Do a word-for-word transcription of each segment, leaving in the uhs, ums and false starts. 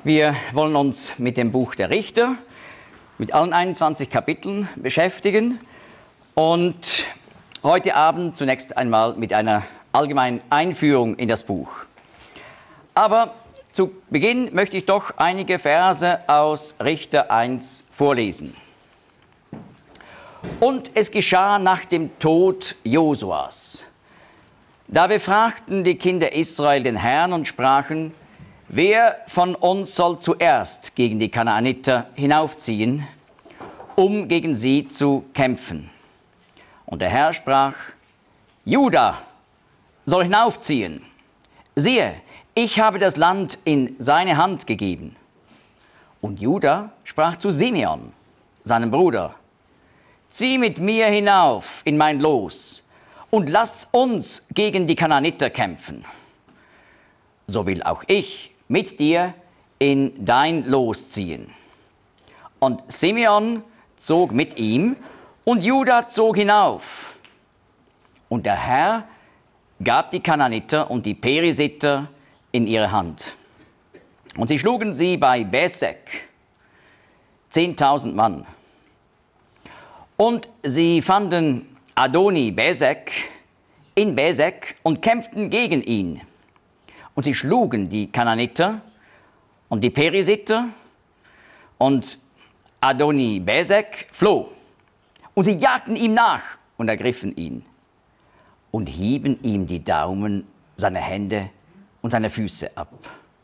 Wir wollen uns mit dem Buch der Richter, mit allen einundzwanzig Kapiteln beschäftigen und heute Abend zunächst einmal mit einer allgemeinen Einführung in das Buch. Aber zu Beginn möchte ich doch einige Verse aus Richter eins vorlesen. Und es geschah nach dem Tod Josuas. Da befragten die Kinder Israel den Herrn und sprachen: Wer von uns soll zuerst gegen die Kanaaniter hinaufziehen, um gegen sie zu kämpfen? Und der Herr sprach: Juda soll hinaufziehen. Siehe, ich habe das Land in seine Hand gegeben. Und Juda sprach zu Simeon, seinem Bruder: Zieh mit mir hinauf in mein Los und lass uns gegen die Kanaaniter kämpfen. So will auch ich mit dir in dein Los ziehen. Und Simeon zog mit ihm und Juda zog hinauf. Und der Herr gab die Kanaaniter und die Perisiter in ihre Hand. Und sie schlugen sie bei Besek, zehntausend Mann. Und sie fanden Adoni Besek in Besek und kämpften gegen ihn. Und sie schlugen die Kanaaniter und die Perisiter, und Adoni Besek floh. Und sie jagten ihm nach und ergriffen ihn und hieben ihm die Daumen seiner Hände und seine Füße ab.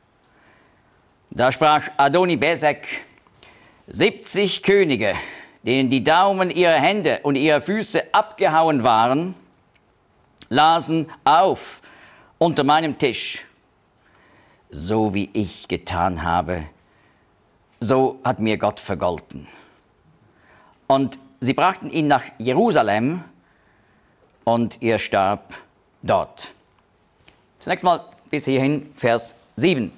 Da sprach Adoni Besek: siebzig Könige, denen die Daumen ihrer Hände und ihrer Füße abgehauen waren, lasen auf unter meinem Tisch. So wie ich getan habe, so hat mir Gott vergolten. Und sie brachten ihn nach Jerusalem, und er starb dort. Zunächst mal bis hierhin Vers sieben.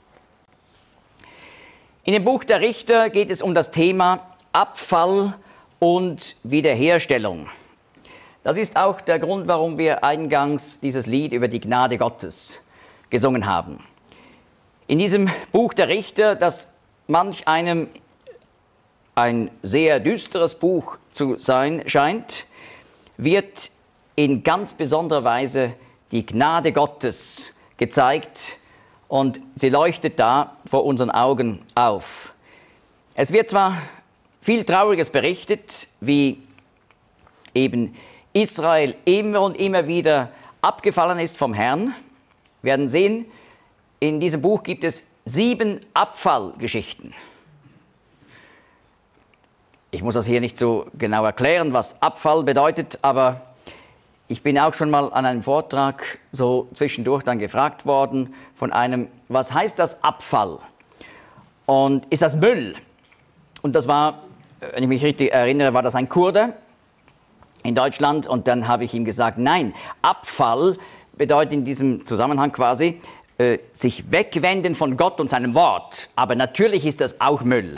In dem Buch der Richter geht es um das Thema Abfall und Wiederherstellung. Das ist auch der Grund, warum wir eingangs dieses Lied über die Gnade Gottes gesungen haben. In diesem Buch der Richter, das manch einem ein sehr düsteres Buch zu sein scheint, wird in ganz besonderer Weise die Gnade Gottes gezeigt, und sie leuchtet da vor unseren Augen auf. Es wird zwar viel Trauriges berichtet, wie eben Israel immer und immer wieder abgefallen ist vom Herrn. Wir werden sehen, in diesem Buch gibt es sieben Abfallgeschichten. Ich muss das hier nicht so genau erklären, was Abfall bedeutet, aber ich bin auch schon mal an einem Vortrag so zwischendurch dann gefragt worden von einem: Was heißt das Abfall? Und ist das Müll? Und das war, wenn ich mich richtig erinnere, war das ein Kurde in Deutschland, und dann habe ich ihm gesagt: Nein, Abfall bedeutet in diesem Zusammenhang quasi äh, sich wegwenden von Gott und seinem Wort, aber natürlich ist das auch Müll.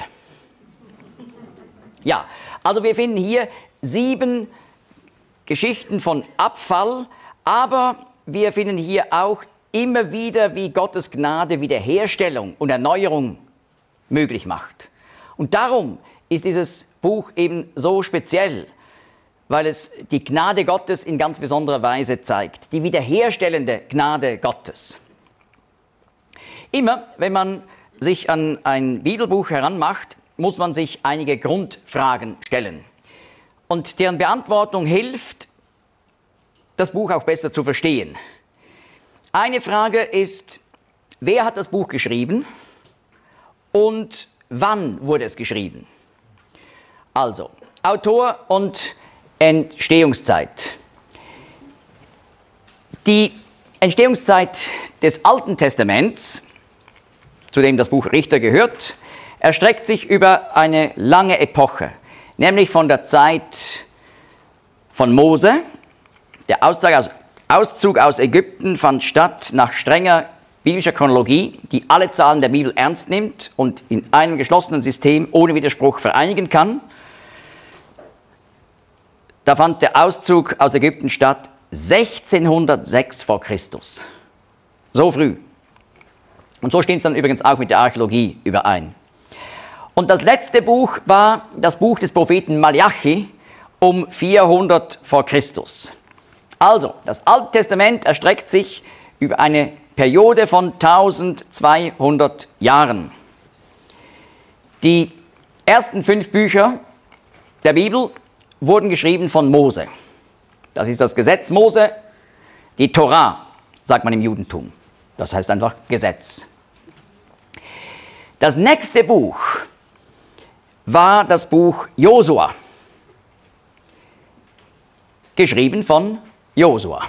Ja, also wir finden hier sieben Geschichten von Abfall, aber wir finden hier auch immer wieder, wie Gottes Gnade Wiederherstellung und Erneuerung möglich macht. Und darum ist dieses Buch eben so speziell, weil es die Gnade Gottes in ganz besonderer Weise zeigt, die wiederherstellende Gnade Gottes. Immer, wenn man sich an ein Bibelbuch heranmacht, muss man sich einige Grundfragen stellen. Und deren Beantwortung hilft, das Buch auch besser zu verstehen. Eine Frage ist: Wer hat das Buch geschrieben und wann wurde es geschrieben? Also, Autor und Entstehungszeit. Die Entstehungszeit des Alten Testaments, zu dem das Buch Richter gehört, erstreckt sich über eine lange Epoche, nämlich von der Zeit von Mose. Der Auszug aus, Auszug aus Ägypten fand statt nach strenger biblischer Chronologie, die alle Zahlen der Bibel ernst nimmt und in einem geschlossenen System ohne Widerspruch vereinigen kann. Da fand der Auszug aus Ägypten statt sechzehnhundertsechs vor Christus. So früh. Und so stimmt es dann übrigens auch mit der Archäologie überein. Und das letzte Buch war das Buch des Propheten Malachi um vierhundert vor Christus. Also, das Alte Testament erstreckt sich über eine Periode von eintausendzweihundert Jahren. Die ersten fünf Bücher der Bibel wurden geschrieben von Mose. Das ist das Gesetz Mose, die Torah, sagt man im Judentum. Das heißt einfach Gesetz. Das nächste Buch war das Buch Josua, geschrieben von Josua.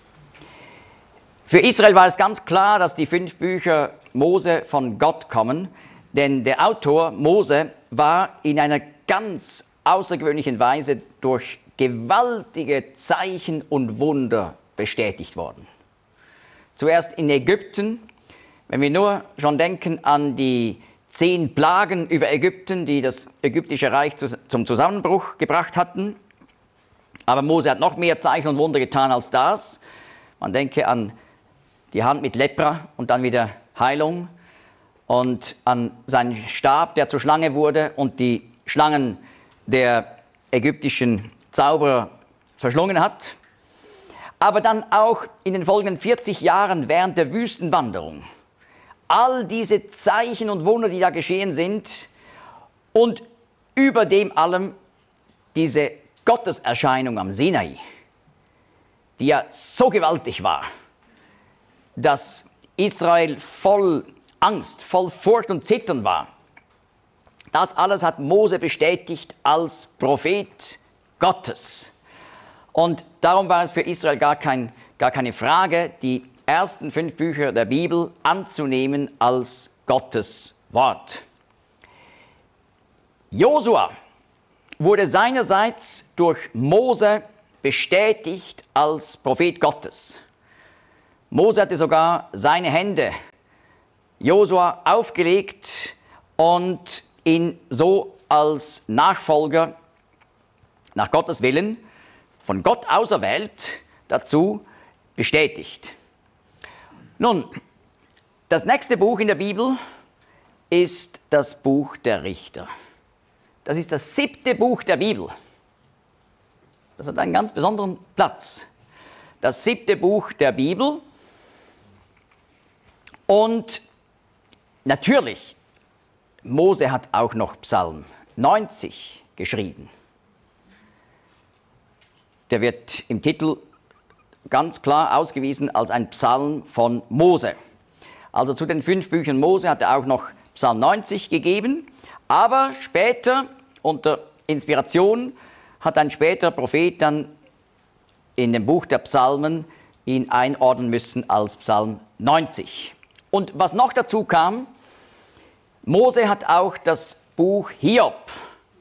Für Israel war es ganz klar, dass die fünf Bücher Mose von Gott kommen, denn der Autor Mose war in einer ganz außergewöhnlichen Weise durch gewaltige Zeichen und Wunder bestätigt worden. Zuerst in Ägypten, wenn wir nur schon denken an die zehn Plagen über Ägypten, die das ägyptische Reich zum Zusammenbruch gebracht hatten. Aber Mose hat noch mehr Zeichen und Wunder getan als das. Man denke an die Hand mit Lepra und dann wieder Heilung und an seinen Stab, der zur Schlange wurde und die Schlangen der ägyptischen Zauberer verschlungen hat. Aber dann auch in den folgenden vierzig Jahren während der Wüstenwanderung. All diese Zeichen und Wunder, die da geschehen sind und über dem allem diese Gotteserscheinung am Sinai, die ja so gewaltig war, dass Israel voll Angst, voll Furcht und Zittern war. Das alles hat Mose bestätigt als Prophet Gottes. Und darum war es für Israel gar, kein, gar keine Frage, die ersten fünf Bücher der Bibel anzunehmen als Gottes Wort. Josua wurde seinerseits durch Mose bestätigt als Prophet Gottes. Mose hatte sogar seine Hände Josua aufgelegt und ihn so als Nachfolger nach Gottes Willen von Gott auserwählt dazu bestätigt. Nun, das nächste Buch in der Bibel ist das Buch der Richter. Das ist das siebte Buch der Bibel. Das hat einen ganz besonderen Platz. Das siebte Buch der Bibel. Und natürlich, Mose hat auch noch Psalm neunzig geschrieben. Der wird im Titel ganz klar ausgewiesen als ein Psalm von Mose. Also zu den fünf Büchern Mose hat er auch noch Psalm neunzig gegeben, aber später unter Inspiration hat ein späterer Prophet dann in dem Buch der Psalmen ihn einordnen müssen als Psalm neunzig. Und was noch dazu kam, Mose hat auch das Buch Hiob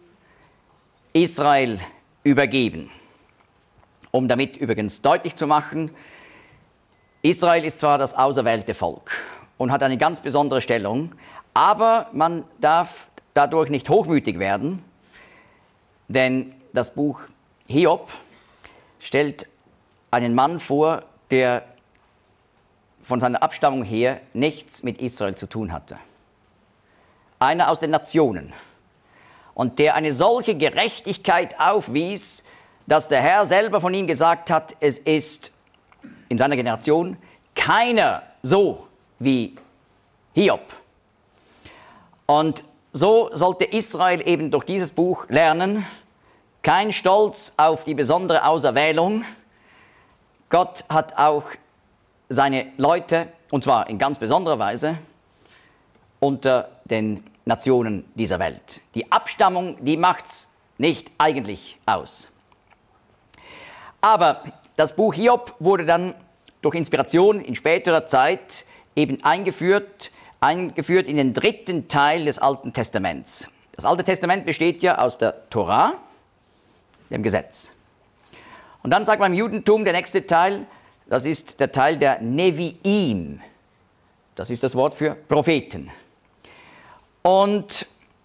Israel übergeben. Um damit übrigens deutlich zu machen, Israel ist zwar das auserwählte Volk und hat eine ganz besondere Stellung, aber man darf dadurch nicht hochmütig werden, denn das Buch Hiob stellt einen Mann vor, der von seiner Abstammung her nichts mit Israel zu tun hatte. Einer aus den Nationen und der eine solche Gerechtigkeit aufwies, dass der Herr selber von ihm gesagt hat, es ist in seiner Generation keiner so wie Hiob. Und so sollte Israel eben durch dieses Buch lernen, kein Stolz auf die besondere Auserwählung. Gott hat auch seine Leute, und zwar in ganz besonderer Weise, unter den Nationen dieser Welt. Die Abstammung, die macht's nicht eigentlich aus. Aber das Buch Hiob wurde dann durch Inspiration in späterer Zeit eben eingeführt, eingeführt in den dritten Teil des Alten Testaments. Das Alte Testament besteht ja aus der Torah, dem Gesetz. Und dann sagt man im Judentum, der nächste Teil, das ist der Teil der Neviim. Das ist das Wort für Propheten. Und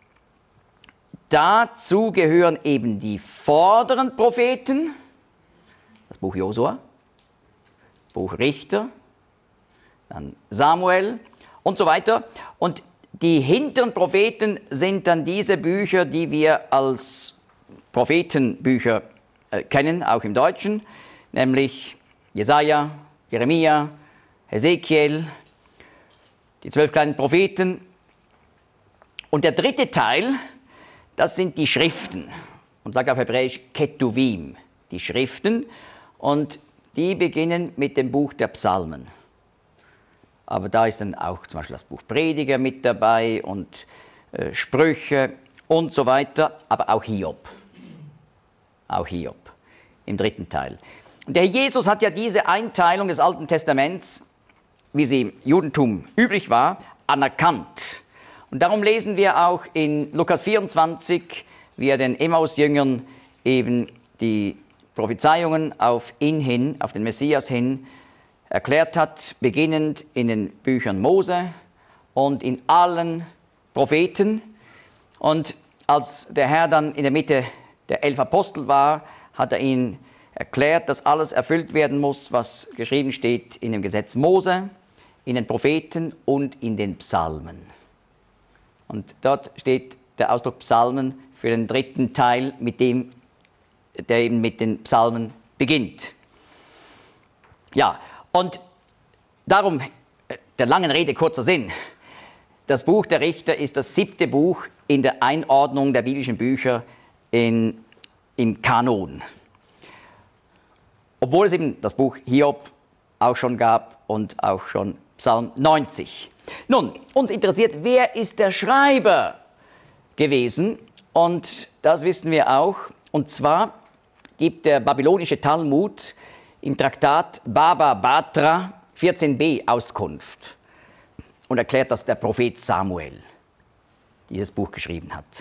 dazu gehören eben die vorderen Propheten, das Buch Josua, Buch Richter, dann Samuel und so weiter. Und die hinteren Propheten sind dann diese Bücher, die wir als Prophetenbücher äh, kennen, auch im Deutschen, nämlich Jesaja, Jeremia, Hesekiel, die zwölf kleinen Propheten. Und der dritte Teil, das sind die Schriften. Und sagt auf Hebräisch Ketuvim, die Schriften. Und die beginnen mit dem Buch der Psalmen. Aber da ist dann auch zum Beispiel das Buch Prediger mit dabei und äh, Sprüche und so weiter, aber auch Hiob. Auch Hiob im dritten Teil. Und der Jesus hat ja diese Einteilung des Alten Testaments, wie sie im Judentum üblich war, anerkannt. Und darum lesen wir auch in Lukas vierundzwanzig, wie er den Emmaus-Jüngern eben die Prophezeiungen auf ihn hin, auf den Messias hin, erklärt hat, beginnend in den Büchern Mose und in allen Propheten. Und als der Herr dann in der Mitte der elf Apostel war, hat er ihnen erklärt, dass alles erfüllt werden muss, was geschrieben steht in dem Gesetz Mose, in den Propheten und in den Psalmen. Und dort steht der Ausdruck Psalmen für den dritten Teil, mit dem, der eben mit den Psalmen beginnt. Ja, und darum, der langen Rede kurzer Sinn, das Buch der Richter ist das siebte Buch in der Einordnung der biblischen Bücher in, im Kanon. Obwohl es eben das Buch Hiob auch schon gab und auch schon Psalm neunzig. Nun, uns interessiert, wer ist der Schreiber gewesen? Und das wissen wir auch. Und zwar gibt der babylonische Talmud im Traktat Baba Batra vierzehn b Auskunft und erklärt, dass der Prophet Samuel dieses Buch geschrieben hat.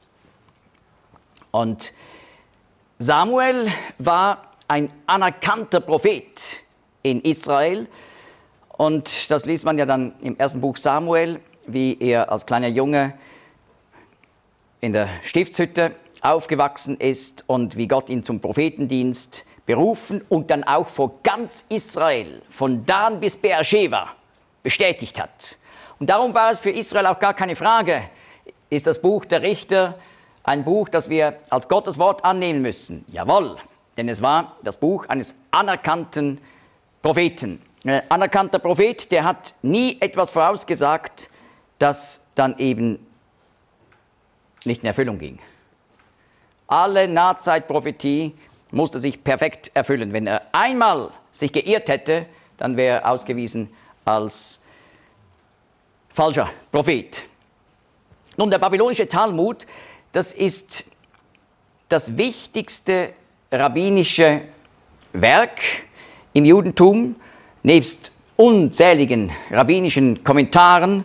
Und Samuel war ein anerkannter Prophet in Israel. Und das liest man ja dann im ersten Buch Samuel, wie er als kleiner Junge in der Stiftshütte aufgewachsen ist und wie Gott ihn zum Prophetendienst berufen und dann auch vor ganz Israel, von Dan bis Beersheba, bestätigt hat. Und darum war es für Israel auch gar keine Frage, ist das Buch der Richter ein Buch, das wir als Gottes Wort annehmen müssen? Jawohl, denn es war das Buch eines anerkannten Propheten. Ein anerkannter Prophet, der hat nie etwas vorausgesagt, das dann eben nicht in Erfüllung ging. Alle Nahzeitprophetie musste sich perfekt erfüllen. Wenn er einmal sich geirrt hätte, dann wäre er ausgewiesen als falscher Prophet. Nun, der babylonische Talmud, das ist das wichtigste rabbinische Werk im Judentum, nebst unzähligen rabbinischen Kommentaren.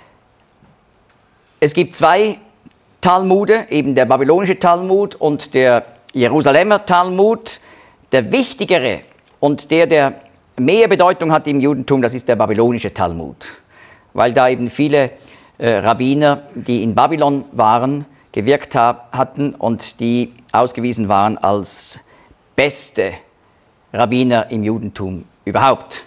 Es gibt zwei Talmude, eben der babylonische Talmud und der Jerusalemer Talmud. Der wichtigere und der, der mehr Bedeutung hat im Judentum, das ist der babylonische Talmud, weil da eben viele äh, Rabbiner, die in Babylon waren, gewirkt hab, hatten und die ausgewiesen waren als beste Rabbiner im Judentum überhaupt.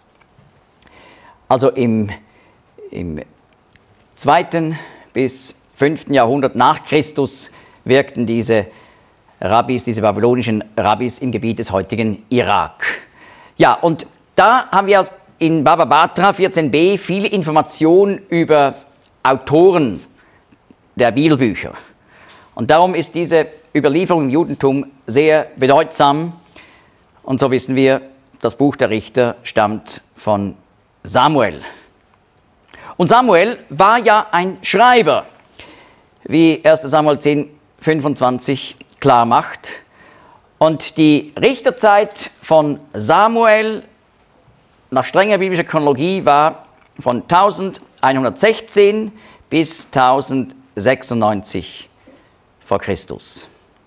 Also im, im zweiten bis fünften Jahrhundert nach Christus wirkten diese Rabbis, diese babylonischen Rabbis im Gebiet des heutigen Irak. Ja, und da haben wir in Baba Batra vierzehn b viele Informationen über Autoren der Bibelbücher. Und darum ist diese Überlieferung im Judentum sehr bedeutsam. Und so wissen wir, das Buch der Richter stammt von Samuel. Und Samuel war ja ein Schreiber, wie erster Samuel zehn fünfundzwanzig klar macht. Und die Richterzeit von Samuel nach strenger biblischer Chronologie war von elfhundertsechzehn bis tausendsechsundneunzig vor Christus.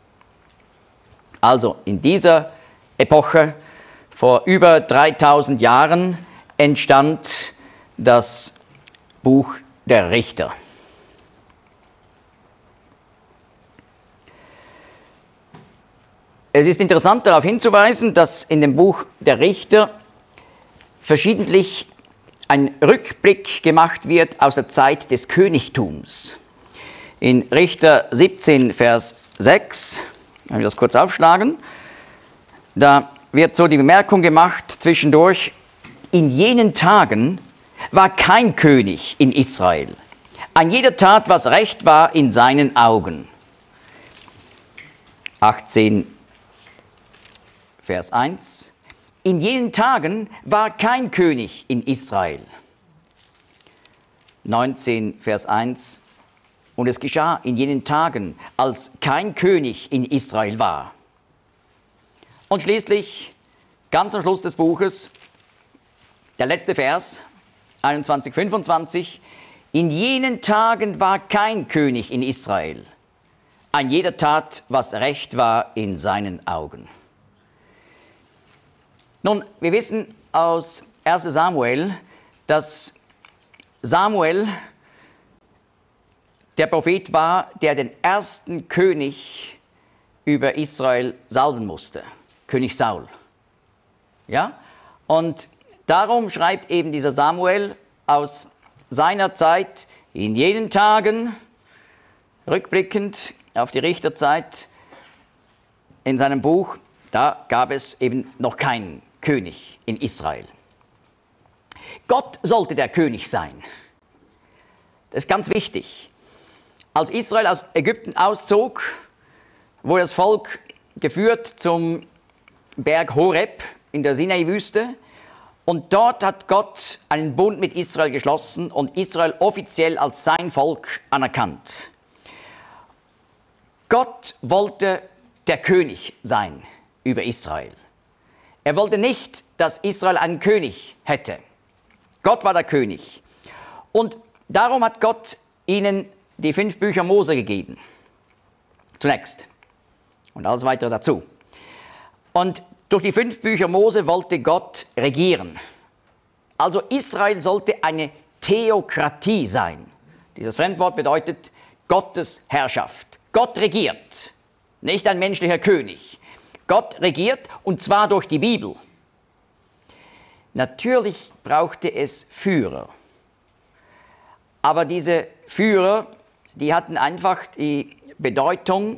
Also in dieser Epoche, vor über dreitausend Jahren, entstand das Buch der Richter. Es ist interessant darauf hinzuweisen, dass in dem Buch der Richter verschiedentlich ein Rückblick gemacht wird aus der Zeit des Königtums. In Richter siebzehn, Vers sechs, wenn wir das kurz aufschlagen, da wird so die Bemerkung gemacht zwischendurch: In jenen Tagen war kein König in Israel. Ein jeder tat, was recht war in seinen Augen. achtzehn, Vers eins. In jenen Tagen war kein König in Israel. neunzehn, Vers eins. Und es geschah in jenen Tagen, als kein König in Israel war. Und schließlich, ganz am Schluss des Buches, der letzte Vers, einundzwanzig, fünfundzwanzig. In jenen Tagen war kein König in Israel. Ein jeder tat, was recht war in seinen Augen. Nun, wir wissen aus erster Samuel, dass Samuel der Prophet war, der den ersten König über Israel salben musste, König Saul. Ja? Und darum schreibt eben dieser Samuel aus seiner Zeit: In jenen Tagen, rückblickend auf die Richterzeit, in seinem Buch, da gab es eben noch keinen König in Israel. Gott sollte der König sein. Das ist ganz wichtig. Als Israel aus Ägypten auszog, wurde das Volk geführt zum Berg Horeb in der Sinai-Wüste. Und dort hat Gott einen Bund mit Israel geschlossen und Israel offiziell als sein Volk anerkannt. Gott wollte der König sein über Israel. Er wollte nicht, dass Israel einen König hätte. Gott war der König. Und darum hat Gott ihnen die fünf Bücher Mose gegeben. Zunächst. Und alles weitere dazu. Und durch die fünf Bücher Mose wollte Gott regieren. Also Israel sollte eine Theokratie sein. Dieses Fremdwort bedeutet Gottes Herrschaft. Gott regiert, nicht ein menschlicher König. Gott regiert, und zwar durch die Bibel. Natürlich brauchte es Führer. Aber diese Führer, die hatten einfach die Bedeutung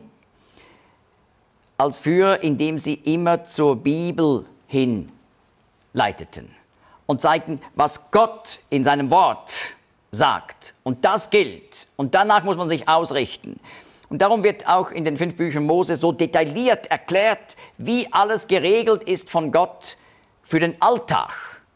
als Führer, indem sie immer zur Bibel hinleiteten und zeigten, was Gott in seinem Wort sagt. Und das gilt. Und danach muss man sich ausrichten. Und darum wird auch in den fünf Büchern Mose so detailliert erklärt, wie alles geregelt ist von Gott für den Alltag.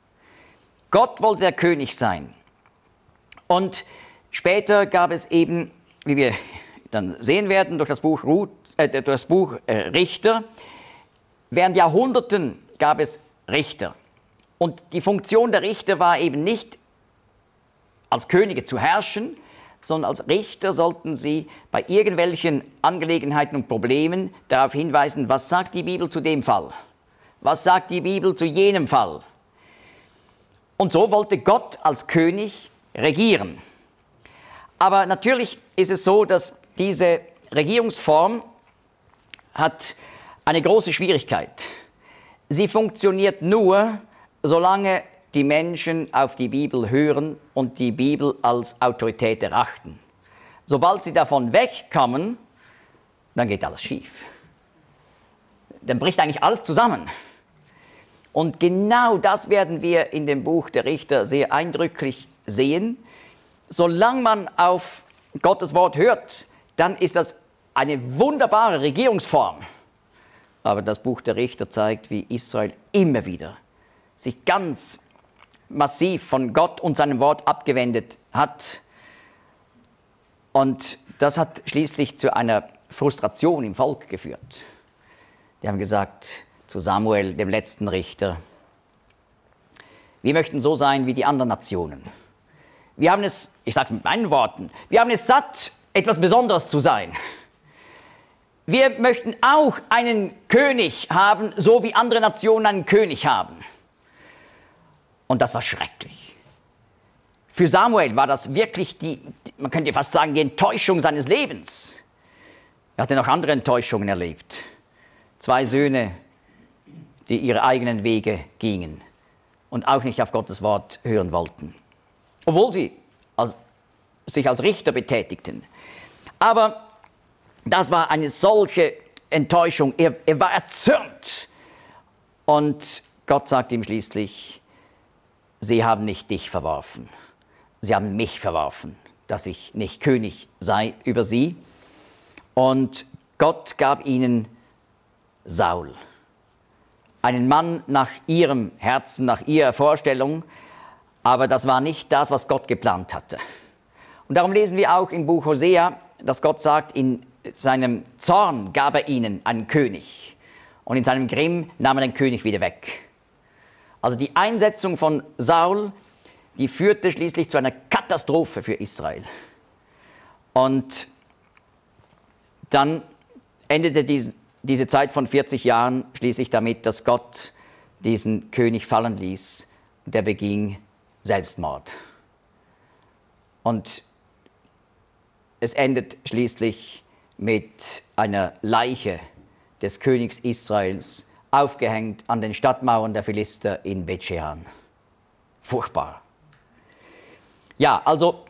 Gott wollte der König sein. Und später gab es eben, wie wir dann sehen werden, durch das Buch, Ruth, äh, durch das Buch äh, Richter, während Jahrhunderten gab es Richter. Und die Funktion der Richter war eben nicht, als Könige zu herrschen, sondern als Richter sollten sie bei irgendwelchen Angelegenheiten und Problemen darauf hinweisen, was sagt die Bibel zu dem Fall? Was sagt die Bibel zu jenem Fall? Und so wollte Gott als König regieren. Aber natürlich ist es so, dass diese Regierungsform hat eine große Schwierigkeit. Sie funktioniert nur, solange die Menschen auf die Bibel hören und die Bibel als Autorität erachten. Sobald sie davon wegkommen, dann geht alles schief. Dann bricht eigentlich alles zusammen. Und genau das werden wir in dem Buch der Richter sehr eindrücklich sehen. Solange man auf Gottes Wort hört, dann ist das eine wunderbare Regierungsform. Aber das Buch der Richter zeigt, wie Israel immer wieder sich ganz massiv von Gott und seinem Wort abgewendet hat. Und das hat schließlich zu einer Frustration im Volk geführt. Die haben gesagt zu Samuel, dem letzten Richter: Wir möchten so sein wie die anderen Nationen. Wir haben es, ich sage es mit meinen Worten, wir haben es satt, etwas Besonderes zu sein. Wir möchten auch einen König haben, so wie andere Nationen einen König haben. Und das war schrecklich. Für Samuel war das wirklich die, man könnte fast sagen, die Enttäuschung seines Lebens. Er hatte noch andere Enttäuschungen erlebt. Zwei Söhne, die ihre eigenen Wege gingen. und auch nicht auf Gottes Wort hören wollten, obwohl sie als, sich als Richter betätigten. Aber das war eine solche Enttäuschung. Er, er war erzürnt. Und Gott sagt ihm schließlich, sie haben nicht dich verworfen, sie haben mich verworfen, dass ich nicht König sei über sie. Und Gott gab ihnen Saul, einen Mann nach ihrem Herzen, nach ihrer Vorstellung, aber das war nicht das, was Gott geplant hatte. Und darum lesen wir auch im Buch Hosea, dass Gott sagt, in seinem Zorn gab er ihnen einen König und in seinem Grimm nahm er den König wieder weg. Also die Einsetzung von Saul, die führte schließlich zu einer Katastrophe für Israel. Und dann endete diese, diese Zeit von vierzig Jahren schließlich damit, dass Gott diesen König fallen ließ und er beging Selbstmord. Und es endet schließlich mit einer Leiche des Königs Israels, aufgehängt an den Stadtmauern der Philister in Bethschean. Furchtbar. Ja, also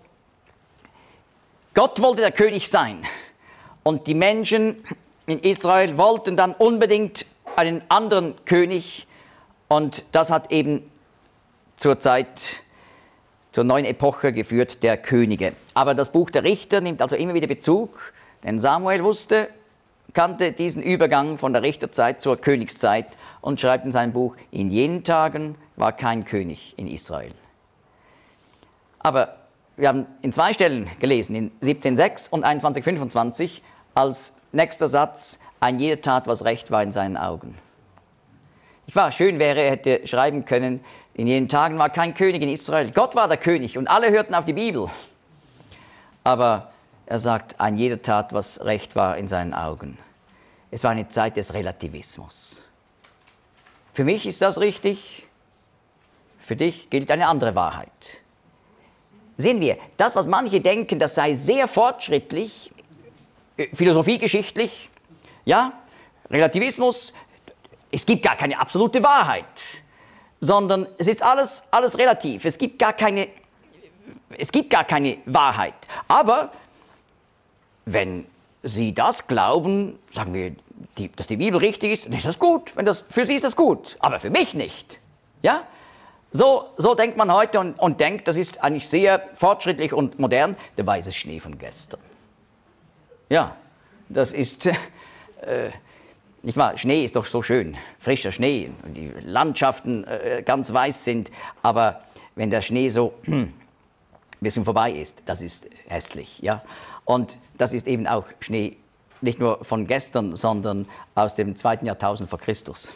Gott wollte der König sein und die Menschen in Israel wollten dann unbedingt einen anderen König und das hat eben zur Zeit, zur neuen Epoche geführt der Könige. Aber das Buch der Richter nimmt also immer wieder Bezug, denn Samuel wusste, kannte diesen Übergang von der Richterzeit zur Königszeit und schreibt in seinem Buch, in jenen Tagen war kein König in Israel. Aber wir haben in zwei Stellen gelesen, in siebzehn sechs und einundzwanzig fünfundzwanzig, als nächster Satz, ein jeder tat, was recht war in seinen Augen. Es war schön, wäre, er hätte schreiben können, in jenen Tagen war kein König in Israel. Gott war der König und alle hörten auf die Bibel. Aber er sagt, ein jeder tat, was recht war in seinen Augen. Es war eine Zeit des Relativismus. Für mich ist das richtig, für dich gilt eine andere Wahrheit. Sehen wir, das, was manche denken, das sei sehr fortschrittlich, philosophiegeschichtlich, ja, Relativismus, es gibt gar keine absolute Wahrheit, sondern es ist alles, alles relativ, es gibt gar keine, es gibt gar keine Wahrheit. Aber wenn Sie das glauben, sagen wir, die, dass die Bibel richtig ist, dann ist das gut. Wenn das, für Sie ist das gut, aber für mich nicht. Ja? So, so denkt man heute und, und denkt, das ist eigentlich sehr fortschrittlich und modern. Dabei ist es Schnee von gestern. Ja, das ist, äh, nicht wahr, Schnee ist doch so schön, frischer Schnee, und die Landschaften äh, ganz weiß sind, aber wenn der Schnee so ein bisschen vorbei ist, das ist hässlich. Ja? Und das ist eben auch Schnee, nicht nur von gestern, sondern aus dem zweiten Jahrtausend vor Christus.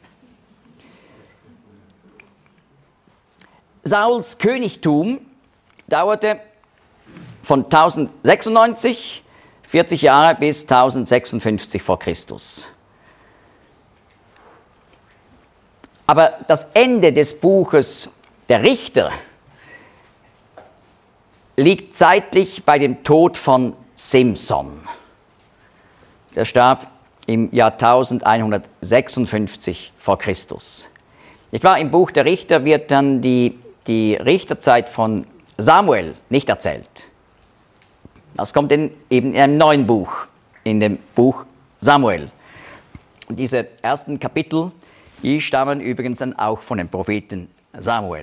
Sauls Königtum dauerte von tausendsechsundneunzig, vierzig Jahre bis tausendsechsundfünfzig vor Christus. Aber das Ende des Buches der Richter liegt zeitlich bei dem Tod von Simson. Der starb im Jahr elfhundertsechsundfünfzig vor Christus. Nicht wahr? Im Buch der Richter wird dann die, die Richterzeit von Samuel nicht erzählt. Das kommt in, eben in einem neuen Buch, in dem Buch Samuel. Und diese ersten Kapitel, die stammen übrigens dann auch von dem Propheten Samuel.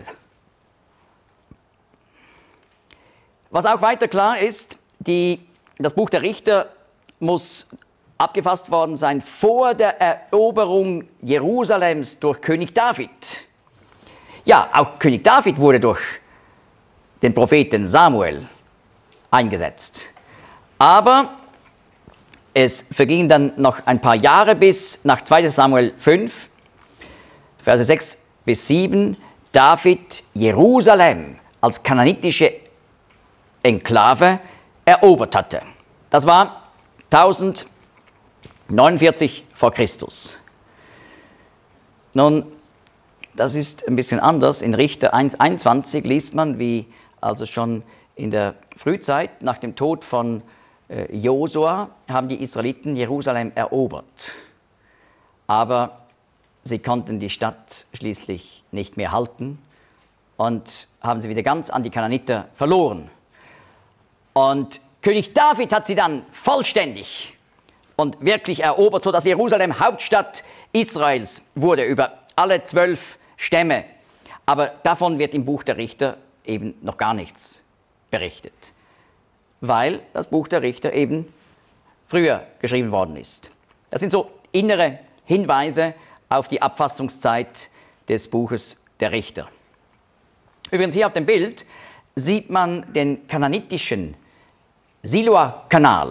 Was auch weiter klar ist, die, das Buch der Richter muss abgefasst worden sein vor der Eroberung Jerusalems durch König David. Ja, auch König David wurde durch den Propheten Samuel eingesetzt. Aber es vergingen dann noch ein paar Jahre bis nach zweiter Samuel fünf, Verse sechs bis sieben, David Jerusalem als kananitische Enklave erobert hatte. Das war tausendneunundvierzig vor Christus. Nun, das ist ein bisschen anders. In Richter eins einundzwanzig liest man, wie also schon in der Frühzeit nach dem Tod von äh, Josua haben die Israeliten Jerusalem erobert. Aber sie konnten die Stadt schließlich nicht mehr halten und haben sie wieder ganz an die Kanaaniter verloren. Und König David hat sie dann vollständig und wirklich erobert, sodass Jerusalem Hauptstadt Israels wurde über alle zwölf Stämme. Aber davon wird im Buch der Richter eben noch gar nichts berichtet, weil das Buch der Richter eben früher geschrieben worden ist. Das sind so innere Hinweise auf die Abfassungszeit des Buches der Richter. Übrigens hier auf dem Bild sieht man den kanaanitischen Siloa-Kanal.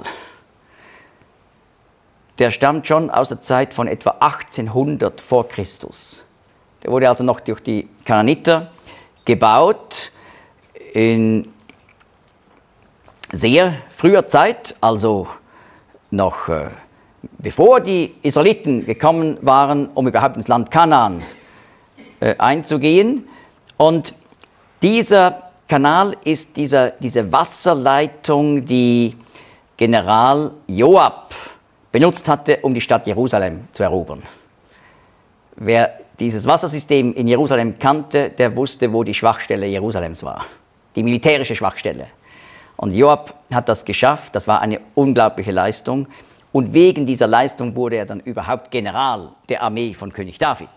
Der stammt schon aus der Zeit von etwa achtzehnhundert vor Christus. Der wurde also noch durch die Kanaaniter gebaut in sehr früher Zeit, also noch äh, bevor die Israeliten gekommen waren, um überhaupt ins Land Kanaan äh, einzugehen. Und dieser Kanal ist dieser, diese Wasserleitung, die General Joab benutzt hatte, um die Stadt Jerusalem zu erobern. Wer dieses Wassersystem in Jerusalem kannte, der wusste, wo die Schwachstelle Jerusalems war, die militärische Schwachstelle. Und Joab hat das geschafft, das war eine unglaubliche Leistung. Und wegen dieser Leistung wurde er dann überhaupt General der Armee von König David.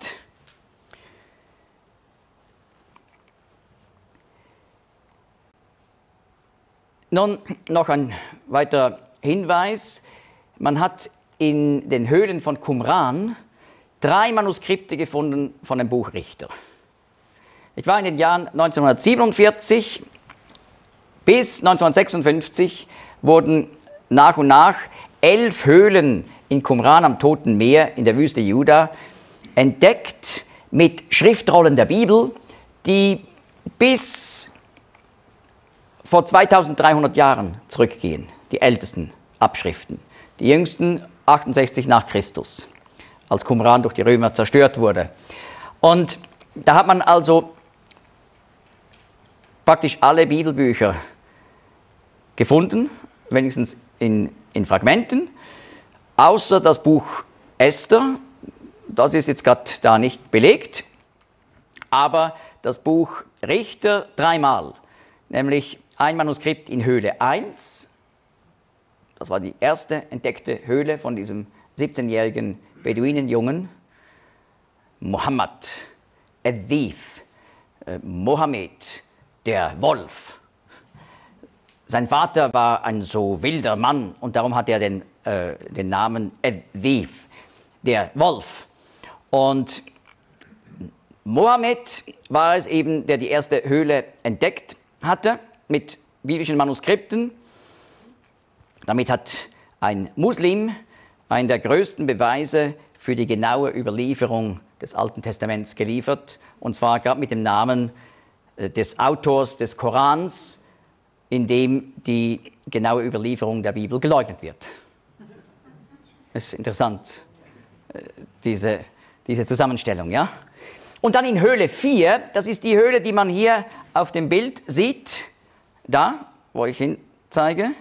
Nun noch ein weiterer Hinweis. Man hat in den Höhlen von Qumran drei Manuskripte gefunden von dem Buch Richter. Ich war in den Jahren neunzehnhundertsiebenundvierzig bis neunzehnhundertsechsundfünfzig wurden nach und nach elf Höhlen in Qumran am Toten Meer in der Wüste Juda entdeckt mit Schriftrollen der Bibel, die bis vor zweitausenddreihundert Jahren zurückgehen, die ältesten Abschriften. Die jüngsten achtundsechzig nach Christus, als Qumran durch die Römer zerstört wurde. Und da hat man also praktisch alle Bibelbücher gefunden, wenigstens in, in Fragmenten, außer das Buch Esther. Das ist jetzt gerade da nicht belegt, aber das Buch Richter dreimal, nämlich ein Manuskript in Höhle eins, das war die erste entdeckte Höhle von diesem siebzehnjährigen Beduinenjungen, Mohammed, Adhif, äh, Mohammed, der Wolf. Sein Vater war ein so wilder Mann und darum hat er den, äh, den Namen Adhif, der Wolf. Und Mohammed war es eben, der die erste Höhle entdeckt hatte mit biblischen Manuskripten. Damit hat ein Muslim einen der größten Beweise für die genaue Überlieferung des Alten Testaments geliefert, und zwar gerade mit dem Namen des Autors des Korans, in dem die genaue Überlieferung der Bibel geleugnet wird. Das ist interessant, diese, diese Zusammenstellung, ja? Und dann in Höhle vier, das ist die Höhle, die man hier auf dem Bild sieht, da, wo ich hin zeige.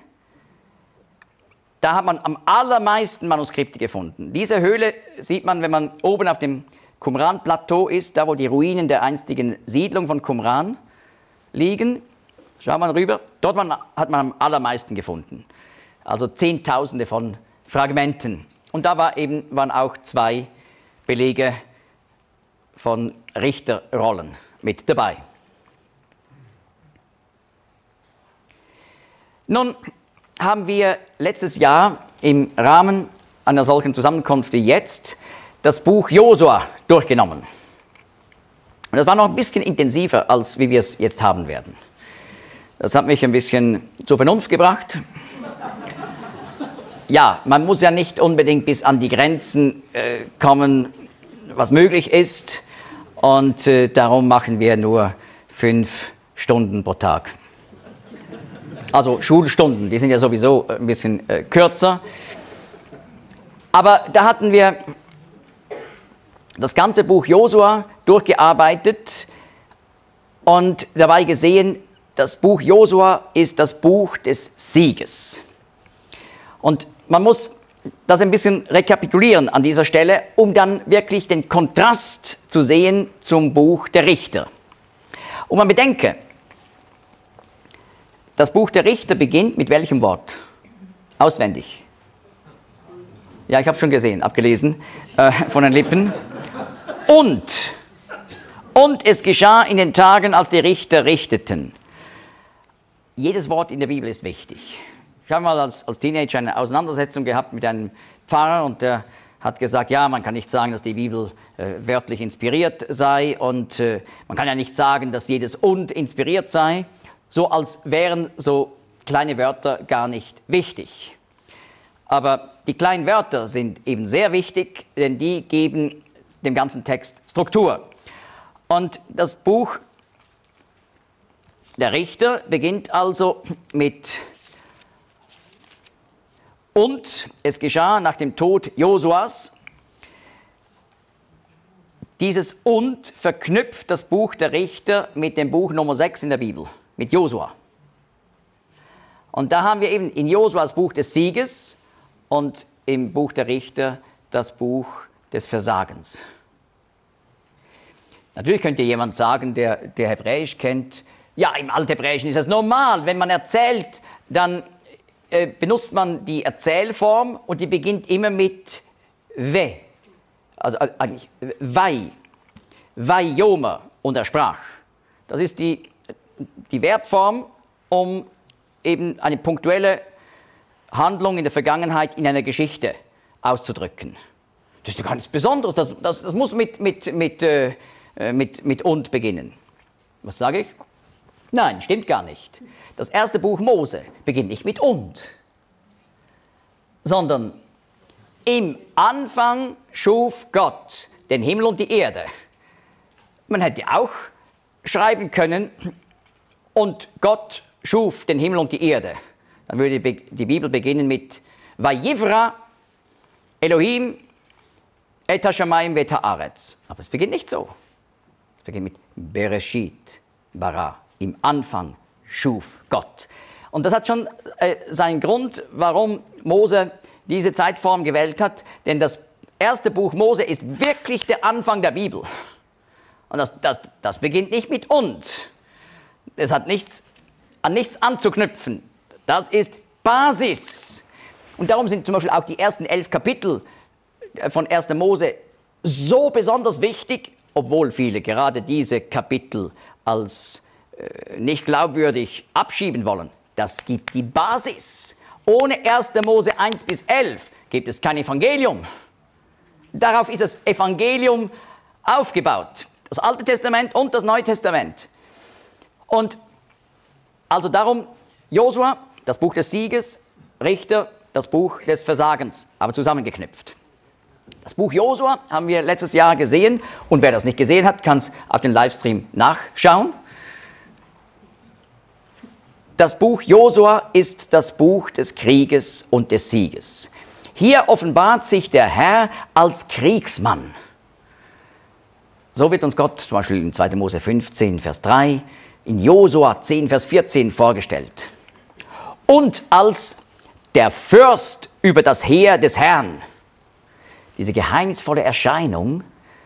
Da hat man am allermeisten Manuskripte gefunden. Diese Höhle sieht man, wenn man oben auf dem Qumran-Plateau ist, da wo die Ruinen der einstigen Siedlung von Qumran liegen. Schaut man rüber, dort man, hat man am allermeisten gefunden. Also Zehntausende von Fragmenten. Und da war eben, waren auch zwei Belege von Richterrollen mit dabei. Nun haben wir letztes Jahr im Rahmen einer solchen Zusammenkunft wie jetzt das Buch Josua durchgenommen. Und das war noch ein bisschen intensiver, als wie wir es jetzt haben werden. Das hat mich ein bisschen zur Vernunft gebracht. Ja, man muss ja nicht unbedingt bis an die Grenzen äh, kommen, was möglich ist. Und äh, darum machen wir nur fünf Stunden pro Tag. Also Schulstunden, die sind ja sowieso ein bisschen äh, kürzer. Aber da hatten wir das ganze Buch Josua durchgearbeitet und dabei gesehen, das Buch Josua ist das Buch des Sieges. Und man muss das ein bisschen rekapitulieren an dieser Stelle, um dann wirklich den Kontrast zu sehen zum Buch der Richter. Und man bedenke, das Buch der Richter beginnt mit welchem Wort? Auswendig. Ja, ich habe es schon gesehen, abgelesen äh, von den Lippen. Und, und es geschah in den Tagen, als die Richter richteten. Jedes Wort in der Bibel ist wichtig. Ich habe mal als, als Teenager eine Auseinandersetzung gehabt mit einem Pfarrer und der hat gesagt, ja, man kann nicht sagen, dass die Bibel äh, wörtlich inspiriert sei und äh, man kann ja nicht sagen, dass jedes Und inspiriert sei, so als wären so kleine Wörter gar nicht wichtig. Aber die kleinen Wörter sind eben sehr wichtig, denn die geben dem ganzen Text Struktur. Und das Buch der Richter beginnt also mit Und es geschah nach dem Tod Josuas. Dieses Und verknüpft das Buch der Richter mit dem Buch Nummer sechs in der Bibel, mit Josua. Und da haben wir eben in Josua das Buch des Sieges und im Buch der Richter das Buch des Versagens. Natürlich könnte jemand sagen, der, der Hebräisch kennt, ja, im Althebräischen ist es normal, wenn man erzählt, dann äh, benutzt man die Erzählform und die beginnt immer mit We, also äh, eigentlich Vai, Vaijomer und er sprach. Das ist die, die Verbform, um eben eine punktuelle Handlung in der Vergangenheit in einer Geschichte auszudrücken. Das ist ja ganz Besonderes, das, das, das muss mit, mit, mit, äh, mit, mit Und beginnen. Was sage ich? Nein, stimmt gar nicht. Das erste Buch Mose beginnt nicht mit Und, sondern im Anfang schuf Gott den Himmel und die Erde. Man hätte auch schreiben können, und Gott schuf den Himmel und die Erde. Dann würde die Bibel beginnen mit Vayivra Elohim et hashamayim vet haaretz. Aber es beginnt nicht so. Es beginnt mit Bereshit bara. Im Anfang schuf Gott. Und das hat schon äh, seinen Grund, warum Mose diese Zeitform gewählt hat. Denn das erste Buch Mose ist wirklich der Anfang der Bibel. Und das, das, das beginnt nicht mit Und. Es hat nichts, an nichts anzuknüpfen. Das ist Basis. Und darum sind zum Beispiel auch die ersten elf Kapitel von erster Mose so besonders wichtig, obwohl viele gerade diese Kapitel als äh, nicht glaubwürdig abschieben wollen. Das gibt die Basis. Ohne erster Mose eins bis elf gibt es kein Evangelium. Darauf ist das Evangelium aufgebaut. Das Alte Testament und das Neue Testament. Und also darum Josua, das Buch des Sieges, Richter, das Buch des Versagens, aber zusammengeknüpft. Das Buch Josua haben wir letztes Jahr gesehen und wer das nicht gesehen hat, kann es auf dem Livestream nachschauen. Das Buch Josua ist das Buch des Krieges und des Sieges. Hier offenbart sich der Herr als Kriegsmann. So wird uns Gott zum Beispiel in zweiter Mose fünfzehn, Vers drei, in Josua zehn, Vers vierzehn vorgestellt. Und als der Fürst über das Heer des Herrn. Diese geheimnisvolle Erscheinung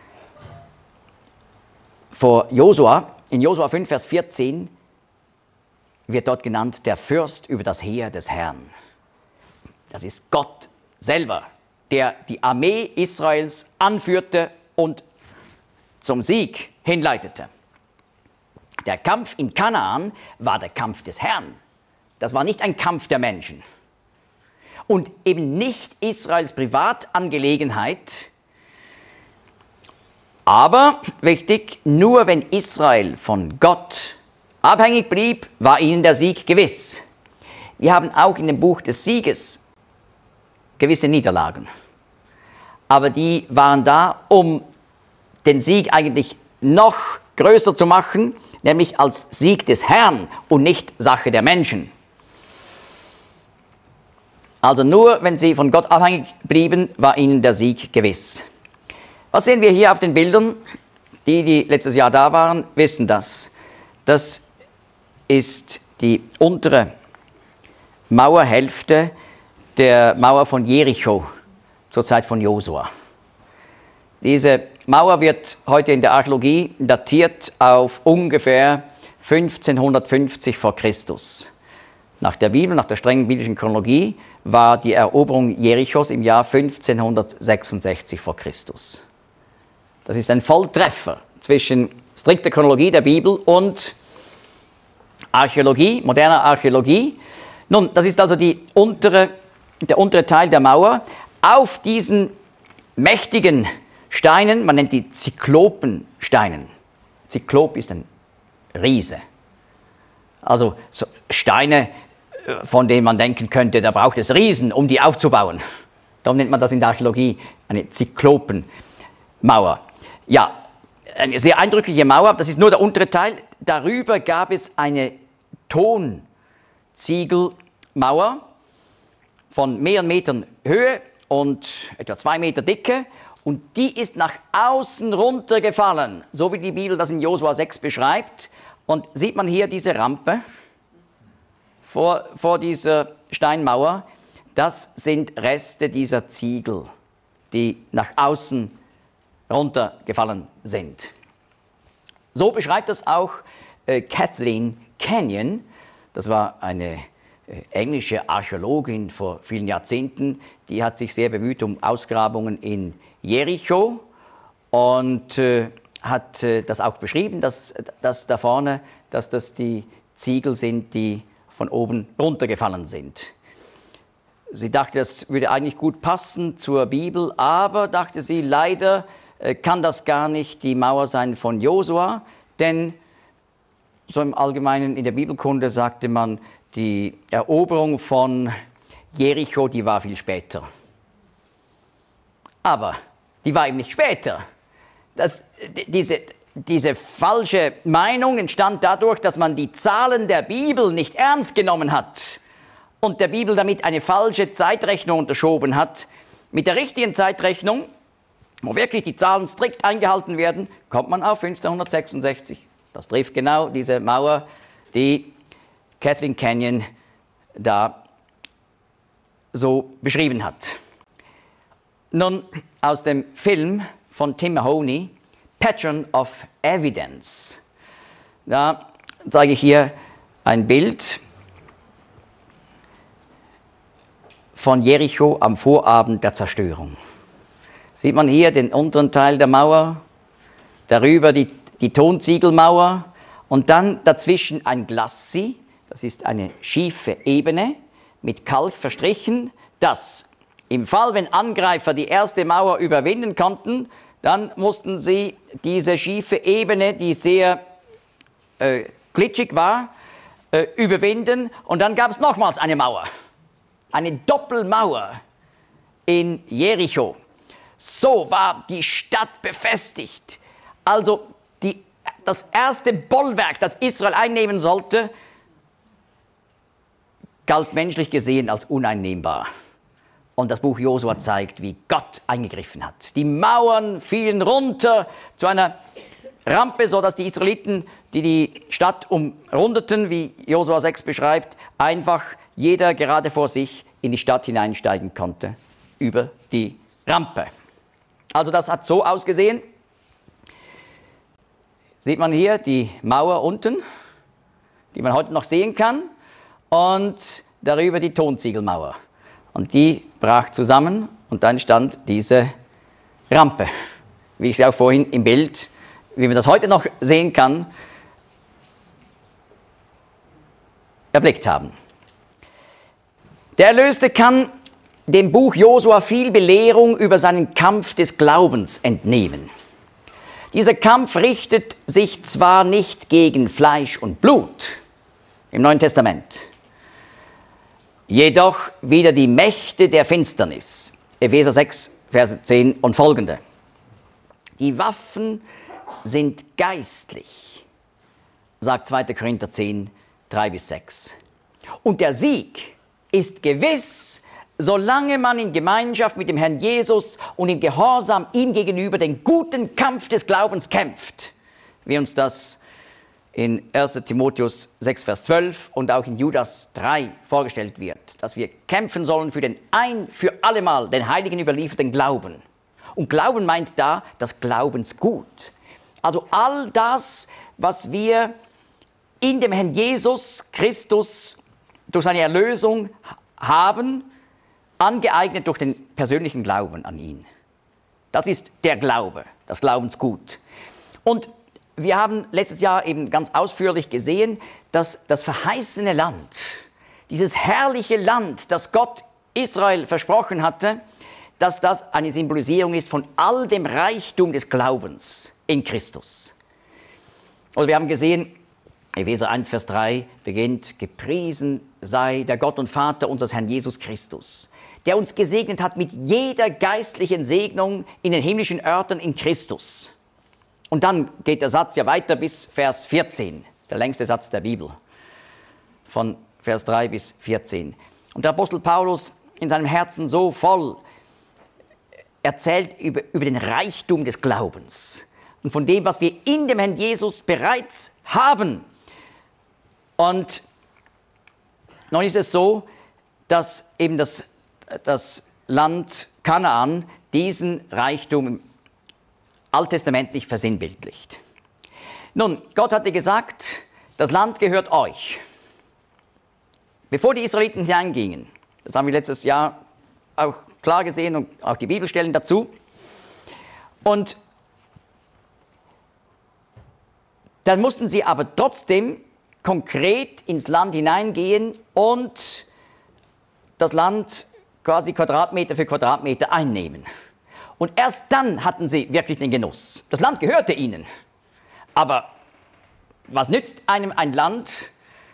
vor Josua, in Josua fünf, Vers vierzehn, wird dort genannt der Fürst über das Heer des Herrn. Das ist Gott selber, der die Armee Israels anführte und zum Sieg hinleitete. Der Kampf in Kanaan war der Kampf des Herrn. Das war nicht ein Kampf der Menschen. Und eben nicht Israels Privatangelegenheit. Aber, wichtig, nur wenn Israel von Gott abhängig blieb, war ihnen der Sieg gewiss. Wir haben auch in dem Buch des Sieges gewisse Niederlagen. Aber die waren da, um den Sieg eigentlich noch größer zu machen, nämlich als Sieg des Herrn und nicht Sache der Menschen. Also nur, wenn sie von Gott abhängig blieben, war ihnen der Sieg gewiss. Was sehen wir hier auf den Bildern? Die, die letztes Jahr da waren, wissen das. Das ist die untere Mauerhälfte der Mauer von Jericho zur Zeit von Josua. Diese Mauer wird heute in der Archäologie datiert auf ungefähr fünfzehnhundertfünfzig vor Christus. Nach der Bibel, nach der strengen biblischen Chronologie, war die Eroberung Jerichos im Jahr fünfzehnhundertsechsundsechzig vor Christus. Das ist ein Volltreffer zwischen strikter Chronologie der Bibel und Archäologie, moderner Archäologie. Nun, das ist also die untere, der untere Teil der Mauer. Auf diesen mächtigen Steinen, man nennt die Zyklopensteinen. Zyklop ist ein Riese. Also so Steine, von denen man denken könnte, da braucht es Riesen, um die aufzubauen. Darum nennt man das in der Archäologie eine Zyklopenmauer. Ja, eine sehr eindrückliche Mauer, das ist nur der untere Teil. Darüber gab es eine Tonziegelmauer von mehreren Metern Höhe und etwa zwei Meter Dicke. Und die ist nach außen runtergefallen, so wie die Bibel das in Josua sechs beschreibt. Und sieht man hier diese Rampe vor, vor dieser Steinmauer? Das sind Reste dieser Ziegel, die nach außen runtergefallen sind. So beschreibt das auch äh, Kathleen Kenyon. Das war eine äh, englische Archäologin vor vielen Jahrzehnten. Die hat sich sehr bemüht um Ausgrabungen in Jericho und äh, hat äh, das auch beschrieben, dass, dass da vorne, dass das die Ziegel sind, die von oben runtergefallen sind. Sie dachte, das würde eigentlich gut passen zur Bibel, aber, dachte sie, leider äh, kann das gar nicht die Mauer sein von Josua, denn so im Allgemeinen in der Bibelkunde sagte man, die Eroberung von Jericho, die war viel später. Aber die war eben nicht später. Das, diese, diese falsche Meinung entstand dadurch, dass man die Zahlen der Bibel nicht ernst genommen hat und der Bibel damit eine falsche Zeitrechnung unterschoben hat. Mit der richtigen Zeitrechnung, wo wirklich die Zahlen strikt eingehalten werden, kommt man auf fünfzehnhundertsechsundsechzig. Das trifft genau diese Mauer, die Kathleen Kenyon da so beschrieben hat. Nun, aus dem Film von Tim Mahoney, Pattern of Evidence. Da zeige ich hier ein Bild von Jericho am Vorabend der Zerstörung. Sieht man hier den unteren Teil der Mauer, darüber die, die Tonziegelmauer und dann dazwischen ein Glacis, das ist eine schiefe Ebene mit Kalk verstrichen, das im Fall, wenn Angreifer die erste Mauer überwinden konnten, dann mussten sie diese schiefe Ebene, die sehr äh, glitschig war, äh, überwinden. Und dann gab es nochmals eine Mauer, eine Doppelmauer in Jericho. So war die Stadt befestigt. Also die, das erste Bollwerk, das Israel einnehmen sollte, galt menschlich gesehen als uneinnehmbar. Und das Buch Josua zeigt, wie Gott eingegriffen hat. Die Mauern fielen runter zu einer Rampe, sodass die Israeliten, die die Stadt umrundeten, wie Josua sechs beschreibt, einfach jeder gerade vor sich in die Stadt hineinsteigen konnte, über die Rampe. Also das hat so ausgesehen. Sieht man hier die Mauer unten, die man heute noch sehen kann, und darüber die Tonziegelmauer. Und die brach zusammen und dann stand diese Rampe, wie ich sie auch vorhin im Bild, wie man das heute noch sehen kann, erblickt haben. Der Erlöste kann dem Buch Josua viel Belehrung über seinen Kampf des Glaubens entnehmen. Dieser Kampf richtet sich zwar nicht gegen Fleisch und Blut im Neuen Testament, jedoch wieder die Mächte der Finsternis. Epheser sechs, Verse zehn und folgende. Die Waffen sind geistlich, sagt zweiter Korinther zehn, drei bis sechs. Und der Sieg ist gewiss, solange man in Gemeinschaft mit dem Herrn Jesus und in Gehorsam ihm gegenüber den guten Kampf des Glaubens kämpft, wie uns das in erster Timotheus sechs, Vers zwölf und auch in Judas drei vorgestellt wird. dass wir kämpfen sollen für den ein für allemal den Heiligen überlieferten Glauben. Und Glauben meint da das Glaubensgut. Also all das, was wir in dem Herrn Jesus Christus durch seine Erlösung haben, angeeignet durch den persönlichen Glauben an ihn. Das ist der Glaube, das Glaubensgut. Und wir haben letztes Jahr eben ganz ausführlich gesehen, dass das verheißene Land, dieses herrliche Land, das Gott Israel versprochen hatte, dass das eine Symbolisierung ist von all dem Reichtum des Glaubens in Christus. Und wir haben gesehen, Epheser eins, Vers drei beginnt, gepriesen sei der Gott und Vater unseres Herrn Jesus Christus, der uns gesegnet hat mit jeder geistlichen Segnung in den himmlischen Örtern in Christus. Und dann geht der Satz ja weiter bis Vers vierzehn. Das ist der längste Satz der Bibel. Von Vers drei bis vierzehn. Und der Apostel Paulus in seinem Herzen so voll erzählt über, über den Reichtum des Glaubens und von dem, was wir in dem Herrn Jesus bereits haben. Und nun ist es so, dass eben das, das Land Kanaan diesen Reichtum alttestamentlich versinnbildlicht. Nun, Gott hatte gesagt, das Land gehört euch. Bevor die Israeliten hineingingen, das haben wir letztes Jahr auch klar gesehen und auch die Bibelstellen dazu. Und dann mussten sie aber trotzdem konkret ins Land hineingehen und das Land quasi Quadratmeter für Quadratmeter einnehmen. Und erst dann hatten sie wirklich den Genuss. Das Land gehörte ihnen. Aber was nützt einem ein Land,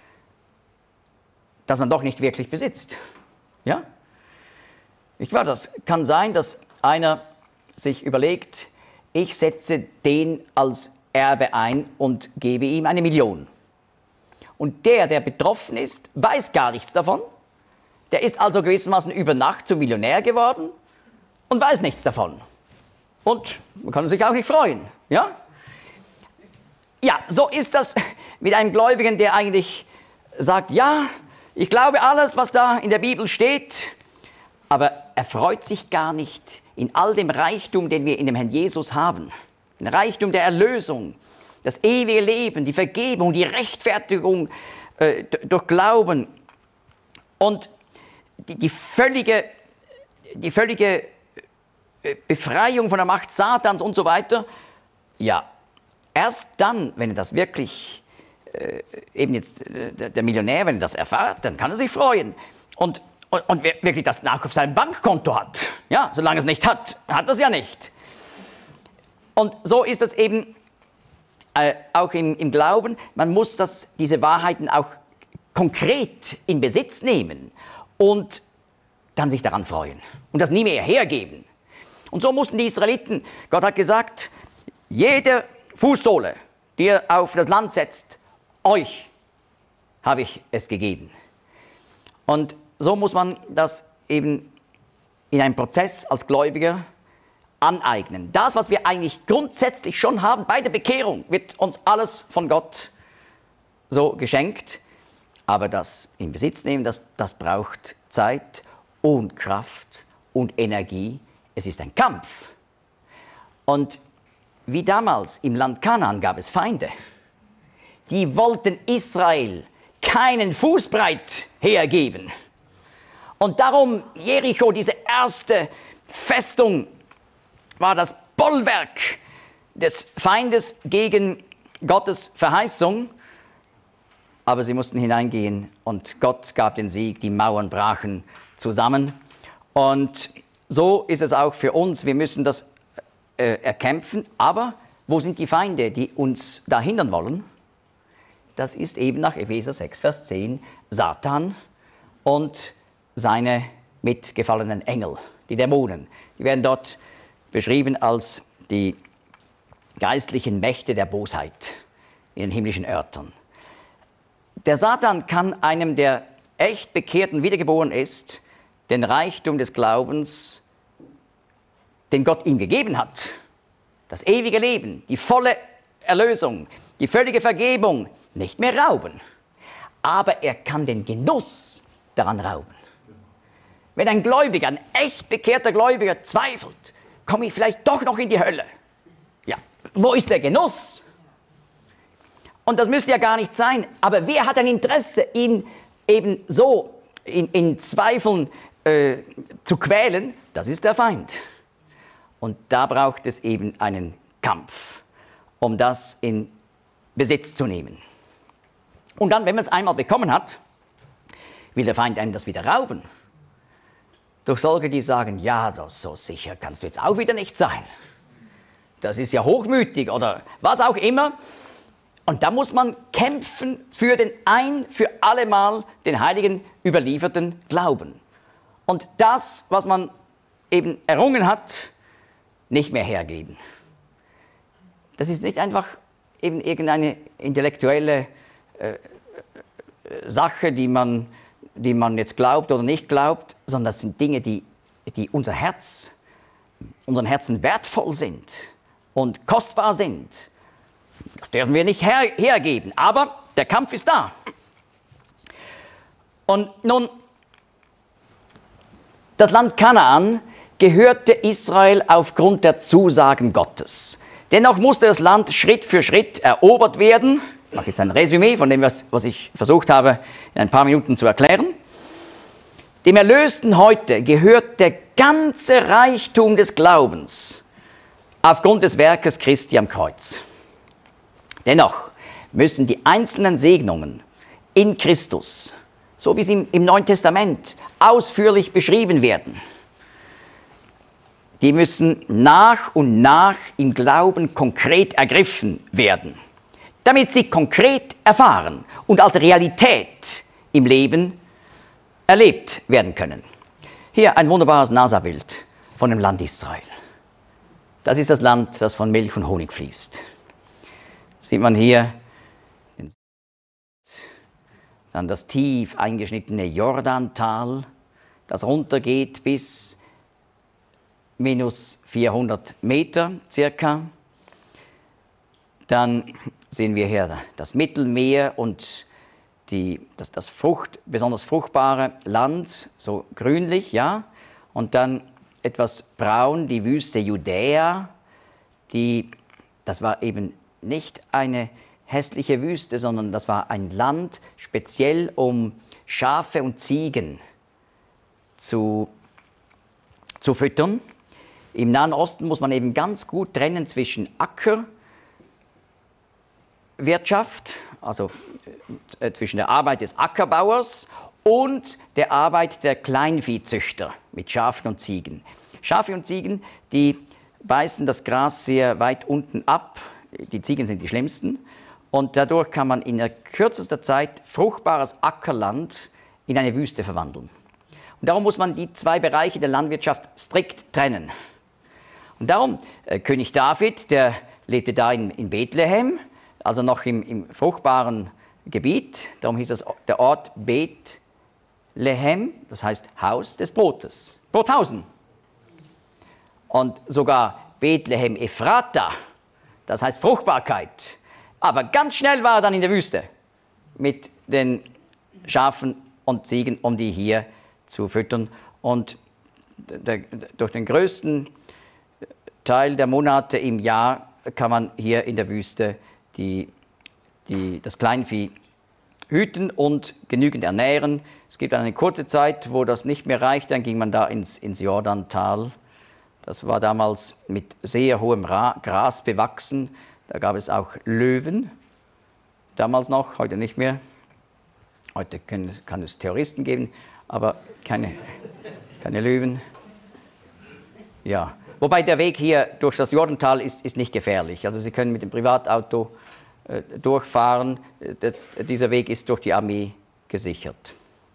das man doch nicht wirklich besitzt? Ja? Nicht wahr? Das kann sein, dass einer sich überlegt, ich setze den als Erbe ein und gebe ihm eine Million. Und der, der betroffen ist, weiß gar nichts davon. Der ist also gewissermaßen über Nacht zum Millionär geworden und weiß nichts davon. Und man kann sich auch nicht freuen. Ja? Ja, so ist das mit einem Gläubigen, der eigentlich sagt, ja, ich glaube alles, was da in der Bibel steht, aber er freut sich gar nicht in all dem Reichtum, den wir in dem Herrn Jesus haben. Den Reichtum der Erlösung, das ewige Leben, die Vergebung, die Rechtfertigung äh, durch Glauben und die, die, völlige, die völlige Befreiung von der Macht Satans und so weiter. Ja, erst dann, wenn er das wirklich, äh, eben jetzt äh, der Millionär, wenn er das erfährt, dann kann er sich freuen. Und, und, und wirklich das nach auf seinem Bankkonto hat. Ja, solange es nicht hat, hat er es ja nicht. Und so ist es eben äh, auch im, im Glauben. Man muss das, diese Wahrheiten auch konkret in Besitz nehmen und dann sich daran freuen und das nie mehr hergeben. Und so mussten die Israeliten, Gott hat gesagt, jede Fußsohle, die ihr auf das Land setzt, euch habe ich es gegeben. Und so muss man das eben in einem Prozess als Gläubiger aneignen. Das, was wir eigentlich grundsätzlich schon haben, bei der Bekehrung wird uns alles von Gott so geschenkt. Aber das in Besitz nehmen, das, das braucht Zeit und Kraft und Energie. Es ist ein Kampf. Und wie damals im Land Kanaan gab es Feinde. Die wollten Israel keinen Fußbreit hergeben. Und darum Jericho, diese erste Festung, war das Bollwerk des Feindes gegen Gottes Verheißung. Aber sie mussten hineingehen und Gott gab den Sieg, die Mauern brachen zusammen. Und so ist es auch für uns, wir müssen das äh, erkämpfen. Aber wo sind die Feinde, die uns da hindern wollen? Das ist eben nach Epheser sechs, Vers zehn, Satan und seine mitgefallenen Engel, die Dämonen. Die werden dort beschrieben als die geistlichen Mächte der Bosheit in den himmlischen Örtern. Der Satan kann einem, der echt bekehrt und wiedergeboren ist, den Reichtum des Glaubens, den Gott ihm gegeben hat, das ewige Leben, die volle Erlösung, die völlige Vergebung, nicht mehr rauben. Aber er kann den Genuss daran rauben. Wenn ein Gläubiger, ein echt bekehrter Gläubiger zweifelt, komme ich vielleicht doch noch in die Hölle. Ja, wo ist der Genuss? Und das müsste ja gar nicht sein. Aber wer hat ein Interesse, ihn eben so in, in Zweifeln äh, zu quälen? Das ist der Feind. Und da braucht es eben einen Kampf, um das in Besitz zu nehmen. Und dann, wenn man es einmal bekommen hat, will der Feind einem das wieder rauben. Durch solche, die sagen, ja, das so sicher kannst du jetzt auch wieder nicht sein. Das ist ja hochmütig oder was auch immer. Und da muss man kämpfen für den ein für allemal den Heiligen überlieferten Glauben. Und das, was man eben errungen hat, nicht mehr hergeben. Das ist nicht einfach eben irgendeine intellektuelle äh, Sache, die man, die man jetzt glaubt oder nicht glaubt, sondern das sind Dinge, die, die unser Herz, unseren Herzen wertvoll sind und kostbar sind. Das dürfen wir nicht her, hergeben, aber der Kampf ist da. Und nun, das Land Kanaan gehörte Israel aufgrund der Zusagen Gottes. Dennoch musste das Land Schritt für Schritt erobert werden. Ich mache jetzt ein Resümee von dem, was, was ich versucht habe, in ein paar Minuten zu erklären. Dem Erlösten heute gehört der ganze Reichtum des Glaubens aufgrund des Werkes Christi am Kreuz. Dennoch müssen die einzelnen Segnungen in Christus, so wie sie im, im Neuen Testament ausführlich beschrieben werden, die müssen nach und nach im Glauben konkret ergriffen werden, damit sie konkret erfahren und als Realität im Leben erlebt werden können. Hier ein wunderbares NASA-Bild von dem Land Israel. Das ist das Land, das von Milch und Honig fließt. Sieht man hier dann das tief eingeschnittene Jordantal, das runtergeht bis minus vierhundert Meter circa. Dann sehen wir hier das Mittelmeer und die, das, das Frucht, besonders fruchtbare Land, so grünlich, ja. Und dann etwas braun, die Wüste Judäa, die, das war eben nicht eine hässliche Wüste, sondern das war ein Land speziell, um Schafe und Ziegen zu, zu füttern. Im Nahen Osten muss man eben ganz gut trennen zwischen Ackerwirtschaft, also äh, zwischen der Arbeit des Ackerbauers und der Arbeit der Kleinviehzüchter mit Schafen und Ziegen. Schafe und Ziegen, die beißen das Gras sehr weit unten ab, die Ziegen sind die schlimmsten, und dadurch kann man in der kürzester Zeit fruchtbares Ackerland in eine Wüste verwandeln. Und darum muss man die zwei Bereiche der Landwirtschaft strikt trennen. Und darum, äh, König David, der lebte da in, in Bethlehem, also noch im, im fruchtbaren Gebiet. Darum hieß das der Ort Bethlehem, das heißt Haus des Brotes, Brothausen. Und sogar Bethlehem Ephrata, das heißt Fruchtbarkeit. Aber ganz schnell war er dann in der Wüste mit den Schafen und Ziegen, um die hier zu füttern. Und der, durch den größten Teil der Monate im Jahr kann man hier in der Wüste die, die, das Kleinvieh hüten und genügend ernähren. Es gibt eine kurze Zeit, wo das nicht mehr reicht, dann ging man da ins, ins Jordantal. Das war damals mit sehr hohem Ra- Gras bewachsen. Da gab es auch Löwen, damals noch, heute nicht mehr. Heute können, kann es Terroristen geben, aber keine, keine Löwen. Ja. Wobei der Weg hier durch das Jordantal ist, ist nicht gefährlich. Also Sie können mit dem Privatauto äh, durchfahren. Das, dieser Weg ist durch die Armee gesichert.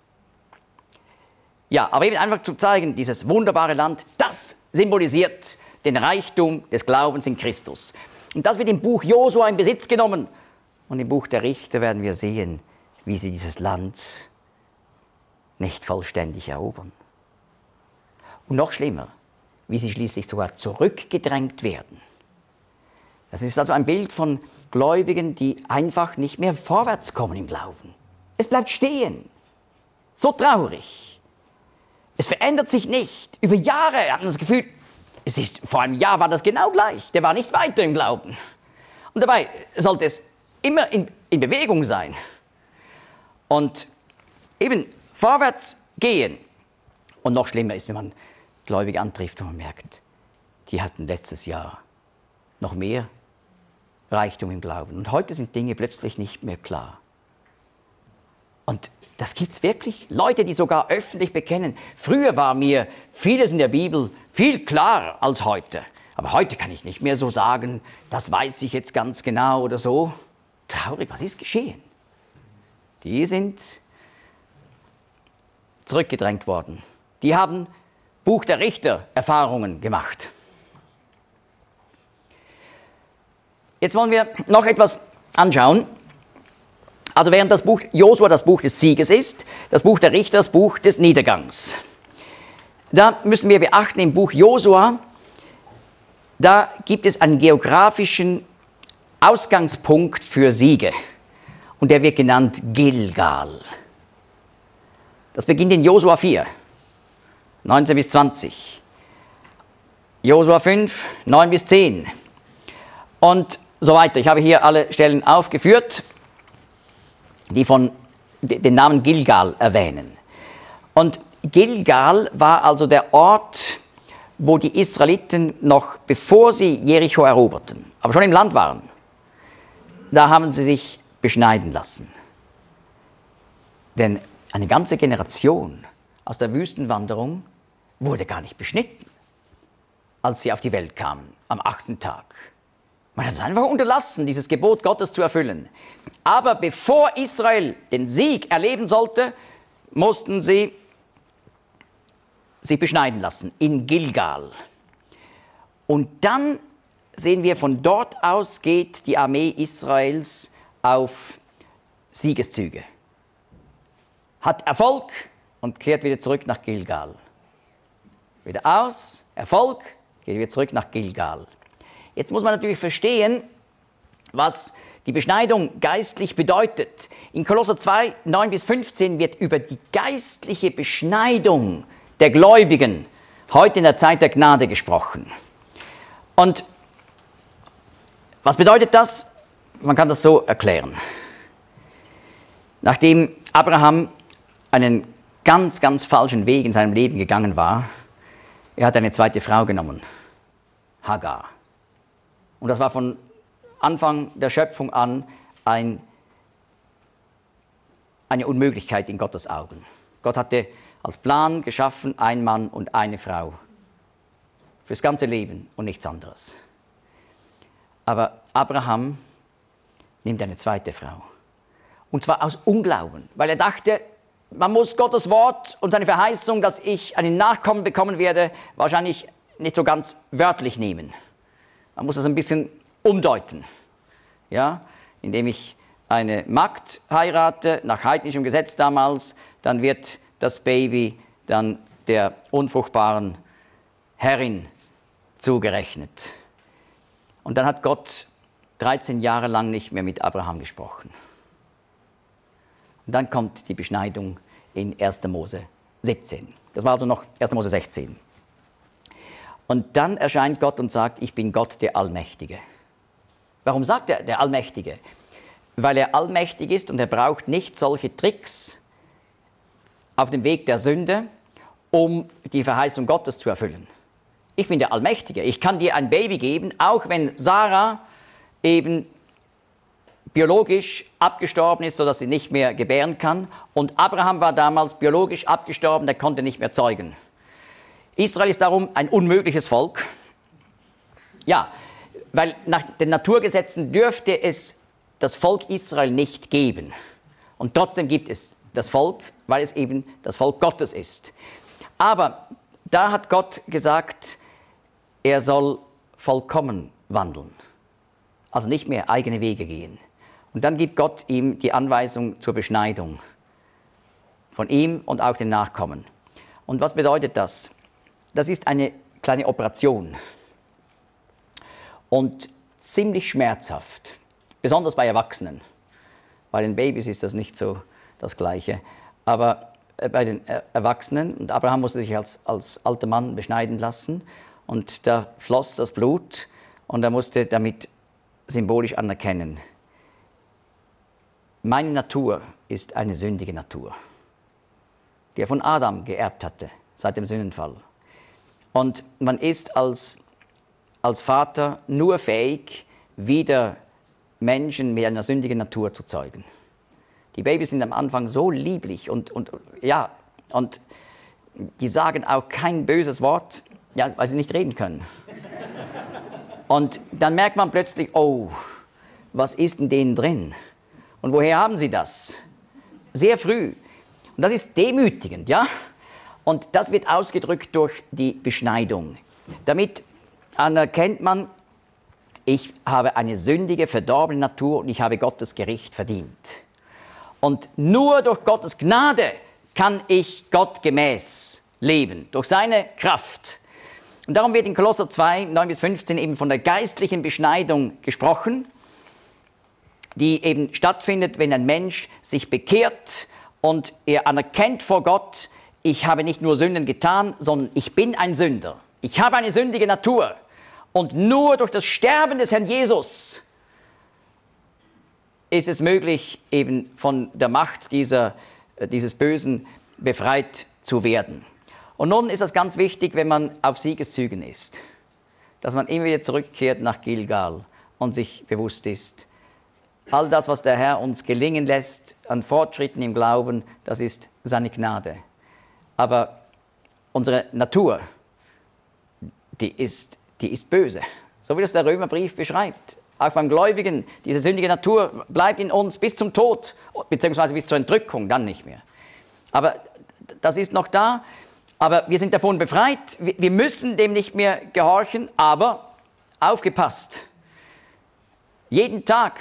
Ja, aber eben einfach zu zeigen, dieses wunderbare Land, das symbolisiert den Reichtum des Glaubens in Christus. Und das wird im Buch Josua in Besitz genommen. Und im Buch der Richter werden wir sehen, wie sie dieses Land nicht vollständig erobern. Und noch schlimmer, wie sie schließlich sogar zurückgedrängt werden. Das ist also ein Bild von Gläubigen, die einfach nicht mehr vorwärts kommen im Glauben. Es bleibt stehen. So traurig. Es verändert sich nicht. Über Jahre hat man das Gefühl, es ist, vor einem Jahr war das genau gleich. Der war nicht weiter im Glauben. Und dabei sollte es immer in, in Bewegung sein. Und eben vorwärts gehen. Und noch schlimmer ist, wenn man Gläubige antrifft und man merkt, die hatten letztes Jahr noch mehr Reichtum im Glauben. Und heute sind Dinge plötzlich nicht mehr klar. Und das gibt es wirklich. Leute, die sogar öffentlich bekennen. Früher war mir vieles in der Bibel viel klarer als heute. Aber heute kann ich nicht mehr so sagen, das weiß ich jetzt ganz genau oder so. Traurig, was ist geschehen? Die sind zurückgedrängt worden. Die haben Buch der Richter Erfahrungen gemacht. Jetzt wollen wir noch etwas anschauen. Also während das Buch Josua das Buch des Sieges ist, das Buch der Richter das Buch des Niedergangs. Da müssen wir beachten, im Buch Josua, da gibt es einen geografischen Ausgangspunkt für Siege. Und der wird genannt Gilgal. Das beginnt in Josua vier, neunzehn bis zwanzig. Josua fünf, neun bis zehn. Und so weiter. Ich habe hier alle Stellen aufgeführt, die von den Namen Gilgal erwähnen. Und Gilgal war also der Ort, wo die Israeliten noch, bevor sie Jericho eroberten, aber schon im Land waren, da haben sie sich beschneiden lassen. Denn eine ganze Generation aus der Wüstenwanderung wurde gar nicht beschnitten, als sie auf die Welt kamen, am achten Tag. Man hat es einfach unterlassen, dieses Gebot Gottes zu erfüllen. Aber bevor Israel den Sieg erleben sollte, mussten sie sich beschneiden lassen in Gilgal. Und dann sehen wir, von dort aus geht die Armee Israels auf Siegeszüge. Hat Erfolg und kehrt wieder zurück nach Gilgal. Wieder aus, Erfolg, geht wieder zurück nach Gilgal. Jetzt muss man natürlich verstehen, was die Beschneidung geistlich bedeutet. In Kolosser zwei, neun bis fünfzehn wird über die geistliche Beschneidung der Gläubigen heute in der Zeit der Gnade gesprochen. Und was bedeutet das? Man kann das so erklären. Nachdem Abraham einen ganz, ganz falschen Weg in seinem Leben gegangen war, er hat eine zweite Frau genommen, Hagar. Und das war von Anfang der Schöpfung an ein, eine Unmöglichkeit in Gottes Augen. Gott hatte als Plan geschaffen, ein Mann und eine Frau. Fürs ganze Leben und nichts anderes. Aber Abraham nimmt eine zweite Frau. Und zwar aus Unglauben, weil er dachte, man muss Gottes Wort und seine Verheißung, dass ich einen Nachkommen bekommen werde, wahrscheinlich nicht so ganz wörtlich nehmen. Man muss das ein bisschen umdeuten, ja, indem ich eine Magd heirate, nach heidnischem Gesetz damals, dann wird das Baby dann der unfruchtbaren Herrin zugerechnet. Und dann hat Gott dreizehn Jahre lang nicht mehr mit Abraham gesprochen. Und dann kommt die Beschneidung in erster Mose siebzehn. Das war also noch erster Mose sechzehn. Und dann erscheint Gott und sagt, ich bin Gott der Allmächtige. Warum sagt er der Allmächtige? Weil er allmächtig ist und er braucht nicht solche Tricks auf dem Weg der Sünde, um die Verheißung Gottes zu erfüllen. Ich bin der Allmächtige. Ich kann dir ein Baby geben, auch wenn Sarah eben biologisch abgestorben ist, sodass sie nicht mehr gebären kann. Und Abraham war damals biologisch abgestorben, der konnte nicht mehr zeugen. Israel ist darum ein unmögliches Volk. Ja, weil nach den Naturgesetzen dürfte es das Volk Israel nicht geben. Und trotzdem gibt es das Volk, weil es eben das Volk Gottes ist. Aber da hat Gott gesagt, er soll vollkommen wandeln. Also nicht mehr eigene Wege gehen. Und dann gibt Gott ihm die Anweisung zur Beschneidung. Von ihm und auch den Nachkommen. Und was bedeutet das? Das ist eine kleine Operation und ziemlich schmerzhaft, besonders bei Erwachsenen. Bei den Babys ist das nicht so das Gleiche, aber äh, bei den äh, Erwachsenen. Und Abraham musste sich als, als alter Mann beschneiden lassen. Und da floss das Blut und er musste damit symbolisch anerkennen, meine Natur ist eine sündige Natur, die er von Adam geerbt hatte, seit dem Sündenfall. Und man ist als, als Vater nur fähig, wieder Menschen mit einer sündigen Natur zu zeugen. Die Babys sind am Anfang so lieblich und, und, ja, und die sagen auch kein böses Wort, ja, weil sie nicht reden können. Und dann merkt man plötzlich, oh, was ist in denen drin? Und woher haben sie das? Sehr früh. Und das ist demütigend, ja? Und das wird ausgedrückt durch die Beschneidung. Damit anerkennt man, ich habe eine sündige, verdorbene Natur und ich habe Gottes Gericht verdient. Und nur durch Gottes Gnade kann ich Gott gemäß leben, durch seine Kraft. Und darum wird in Kolosser zwei, neun bis fünfzehn eben von der geistlichen Beschneidung gesprochen, die eben stattfindet, wenn ein Mensch sich bekehrt und er anerkennt vor Gott, ich habe nicht nur Sünden getan, sondern ich bin ein Sünder. Ich habe eine sündige Natur. Und nur durch das Sterben des Herrn Jesus ist es möglich, eben von der Macht dieser, dieses Bösen befreit zu werden. Und nun ist es ganz wichtig, wenn man auf Siegeszügen ist, dass man immer wieder zurückkehrt nach Gilgal und sich bewusst ist, all das, was der Herr uns gelingen lässt an Fortschritten im Glauben, das ist seine Gnade. Aber unsere Natur, die ist, die ist böse, so wie das der Römerbrief beschreibt. Auch beim Gläubigen, diese sündige Natur bleibt in uns bis zum Tod, beziehungsweise bis zur Entrückung, dann nicht mehr. Aber das ist noch da. Aber wir sind davon befreit, wir müssen dem nicht mehr gehorchen, aber aufgepasst. Jeden Tag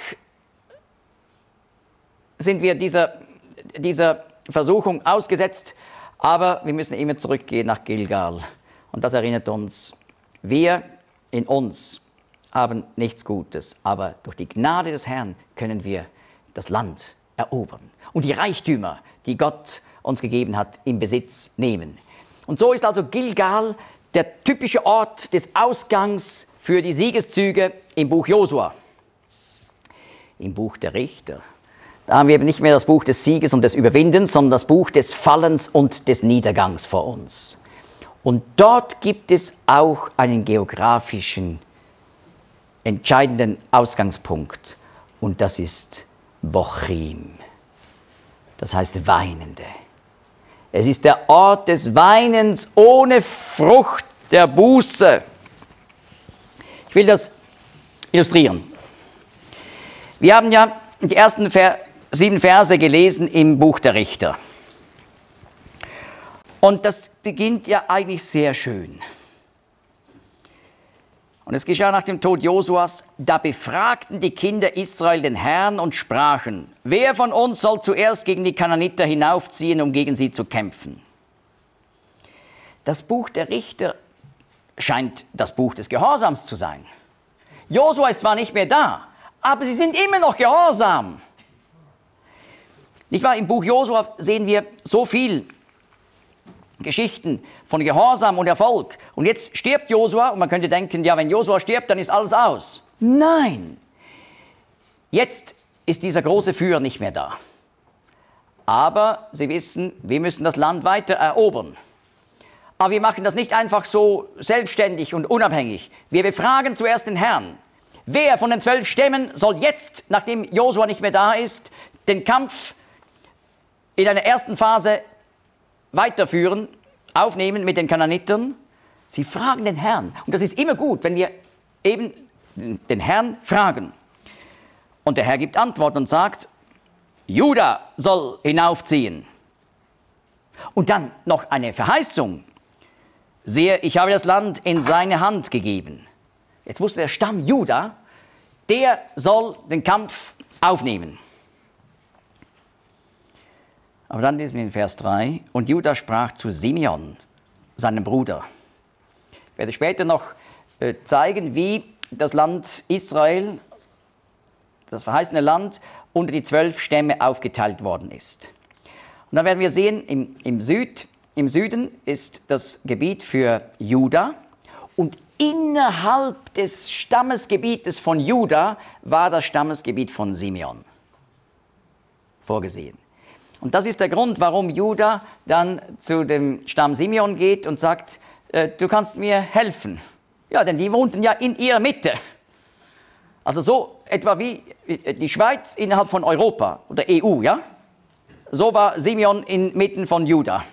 sind wir dieser, dieser Versuchung ausgesetzt, aber wir müssen immer zurückgehen nach Gilgal. Und das erinnert uns, wir in uns haben nichts Gutes, aber durch die Gnade des Herrn können wir das Land erobern und die Reichtümer, die Gott uns gegeben hat, in Besitz nehmen. Und so ist also Gilgal der typische Ort des Ausgangs für die Siegeszüge im Buch Josua. Im Buch der Richter, da haben wir eben nicht mehr das Buch des Sieges und des Überwindens, sondern das Buch des Fallens und des Niedergangs vor uns. Und dort gibt es auch einen geografischen, entscheidenden Ausgangspunkt. Und das ist Bochim. Das heißt Weinende. Es ist der Ort des Weinens ohne Frucht der Buße. Ich will das illustrieren. Wir haben ja die ersten Ver- sieben Verse gelesen im Buch der Richter. Und das beginnt ja eigentlich sehr schön. Und es geschah nach dem Tod Josuas, da befragten die Kinder Israel den Herrn und sprachen, wer von uns soll zuerst gegen die Kanaaniter hinaufziehen, um gegen sie zu kämpfen? Das Buch der Richter scheint das Buch des Gehorsams zu sein. Josua ist zwar nicht mehr da, aber sie sind immer noch gehorsam. Nicht wahr? Im Buch Josua sehen wir so viel Geschichten von Gehorsam und Erfolg. Und jetzt stirbt Josua und man könnte denken, ja, wenn Josua stirbt, dann ist alles aus. Nein, jetzt ist dieser große Führer nicht mehr da. Aber Sie wissen, wir müssen das Land weiter erobern. Aber wir machen das nicht einfach so selbstständig und unabhängig. Wir befragen zuerst den Herrn. Wer von den zwölf Stämmen soll jetzt, nachdem Josua nicht mehr da ist, den Kampf in einer ersten Phase weiterführen, aufnehmen mit den Kanaanitern? Sie fragen den Herrn. Und das ist immer gut, wenn wir eben den Herrn fragen. Und der Herr gibt Antwort und sagt, Juda soll hinaufziehen. Und dann noch eine Verheißung. Sehe, ich habe das Land in seine Hand gegeben. Jetzt wusste der Stamm Juda, der soll den Kampf aufnehmen. Aber dann lesen wir in Vers drei, und Juda sprach zu Simeon, seinem Bruder. Ich werde später noch äh, zeigen, wie das Land Israel, das verheißene Land, unter die zwölf Stämme aufgeteilt worden ist. Und dann werden wir sehen, im, im, Süd, im Süden ist das Gebiet für Juda und innerhalb des Stammesgebietes von Juda war das Stammesgebiet von Simeon vorgesehen. Und das ist der Grund, warum Juda dann zu dem Stamm Simeon geht und sagt, äh, du kannst mir helfen. Ja, denn die wohnten ja in ihrer Mitte. Also so etwa wie die Schweiz innerhalb von Europa oder E U, ja? So war Simeon inmitten von Juda.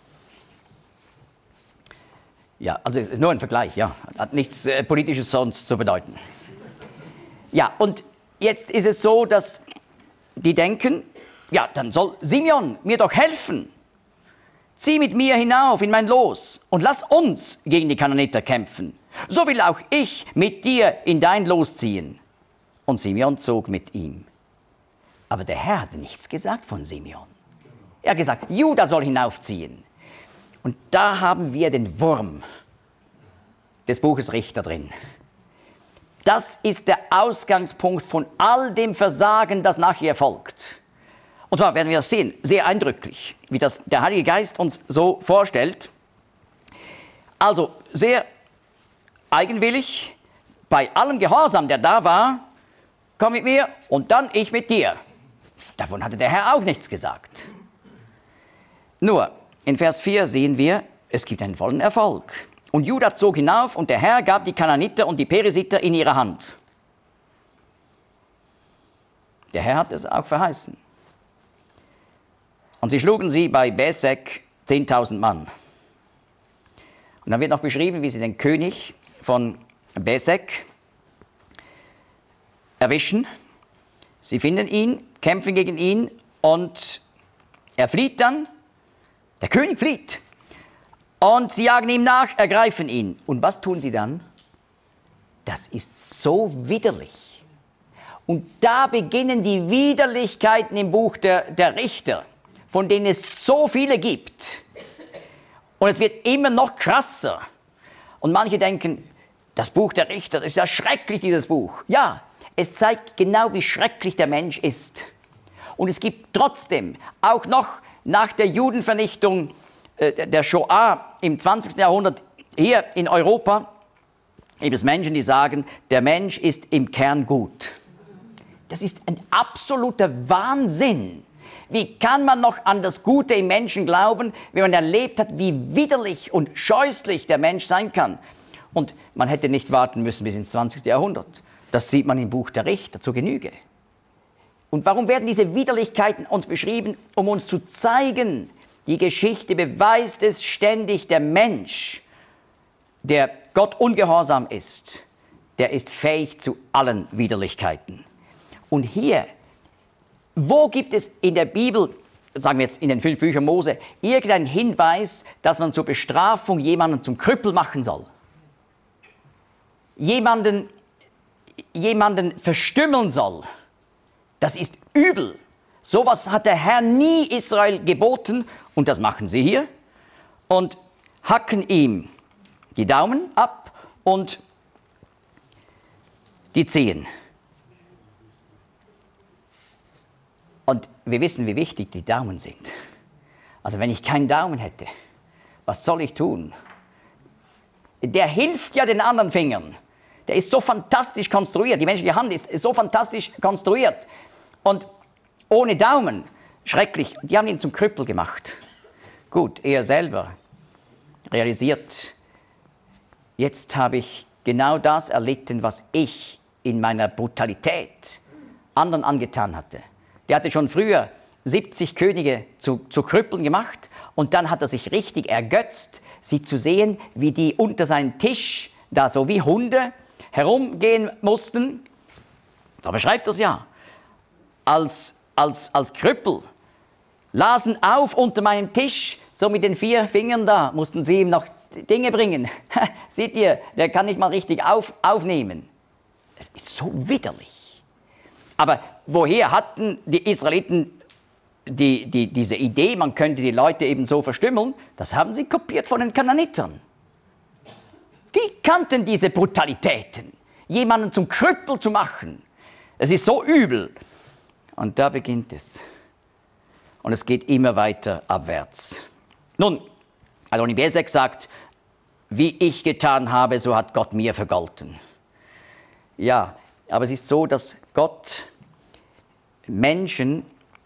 Ja, also nur ein Vergleich, ja. Hat nichts äh, Politisches sonst zu bedeuten. Ja, und jetzt ist es so, dass die denken, ja, dann soll Simeon mir doch helfen. Zieh mit mir hinauf in mein Los und lass uns gegen die Kananiter kämpfen. So will auch ich mit dir in dein Los ziehen. Und Simeon zog mit ihm. Aber der Herr hatte nichts gesagt von Simeon. Er hat gesagt, Juda soll hinaufziehen. Und da haben wir den Wurm des Buches Richter drin. Das ist der Ausgangspunkt von all dem Versagen, das nachher folgt. Und zwar werden wir das sehen, sehr eindrücklich, wie das der Heilige Geist uns so vorstellt. Also sehr eigenwillig, bei allem Gehorsam, der da war, komm mit mir und dann ich mit dir. Davon hatte der Herr auch nichts gesagt. Nur, in Vers vier sehen wir, es gibt einen vollen Erfolg. Und Juda zog hinauf und der Herr gab die Kananiter und die Perisiter in ihre Hand. Der Herr hat es auch verheißen. Und sie schlugen sie bei Besek zehntausend Mann. Und dann wird noch beschrieben, wie sie den König von Besek erwischen. Sie finden ihn, kämpfen gegen ihn und er flieht dann. Der König flieht. Und sie jagen ihm nach, ergreifen ihn. Und was tun sie dann? Das ist so widerlich. Und da beginnen die Widerlichkeiten im Buch der, der Richter, von denen es so viele gibt. Und es wird immer noch krasser. Und manche denken, das Buch der Richter, das ist ja schrecklich, dieses Buch. Ja, es zeigt genau, wie schrecklich der Mensch ist. Und es gibt trotzdem, auch noch nach der Judenvernichtung äh, der Shoah im zwanzigsten Jahrhundert hier in Europa, gibt es Menschen, die sagen, der Mensch ist im Kern gut. Das ist ein absoluter Wahnsinn. Wie kann man noch an das Gute im Menschen glauben, wenn man erlebt hat, wie widerlich und scheußlich der Mensch sein kann? Und man hätte nicht warten müssen bis ins zwanzigste Jahrhundert. Das sieht man im Buch der Richter zur Genüge. Und warum werden diese Widerlichkeiten uns beschrieben? Um uns zu zeigen, die Geschichte beweist es ständig, der Mensch, der Gott ungehorsam ist, der ist fähig zu allen Widerlichkeiten. Und hier, wo gibt es in der Bibel, sagen wir jetzt in den fünf Büchern Mose, irgendeinen Hinweis, dass man zur Bestrafung jemanden zum Krüppel machen soll? Jemanden, jemanden verstümmeln soll? Das ist übel. Sowas hat der Herr nie Israel geboten und das machen sie hier und hacken ihm die Daumen ab und die Zehen. Und wir wissen, wie wichtig die Daumen sind. Also wenn ich keinen Daumen hätte, was soll ich tun? Der hilft ja den anderen Fingern. Der ist so fantastisch konstruiert. Die menschliche Hand ist so fantastisch konstruiert. Und ohne Daumen, schrecklich. Die haben ihn zum Krüppel gemacht. Gut, er selber realisiert, jetzt habe ich genau das erlitten, was ich in meiner Brutalität anderen angetan hatte. Der hatte schon früher siebzig Könige zu, zu Krüppeln gemacht und dann hat er sich richtig ergötzt, sie zu sehen, wie die unter seinen Tisch da so wie Hunde herumgehen mussten. Da beschreibt er es ja. Als, als, als Krüppel lasen auf unter meinem Tisch, so mit den vier Fingern da, mussten sie ihm noch Dinge bringen. Seht ihr, der kann nicht mal richtig auf, aufnehmen. Es ist so widerlich. Aber woher hatten die Israeliten die, die, diese Idee, man könnte die Leute eben so verstümmeln? Das haben sie kopiert von den Kananitern. Die kannten diese Brutalitäten, jemanden zum Krüppel zu machen. Es ist so übel. Und da beginnt es. und es geht immer weiter abwärts. Nun, Adoni-Bezek sagt, wie ich getan habe, so hat Gott mir vergolten. Ja, aber es ist so, dass Gott Menschen,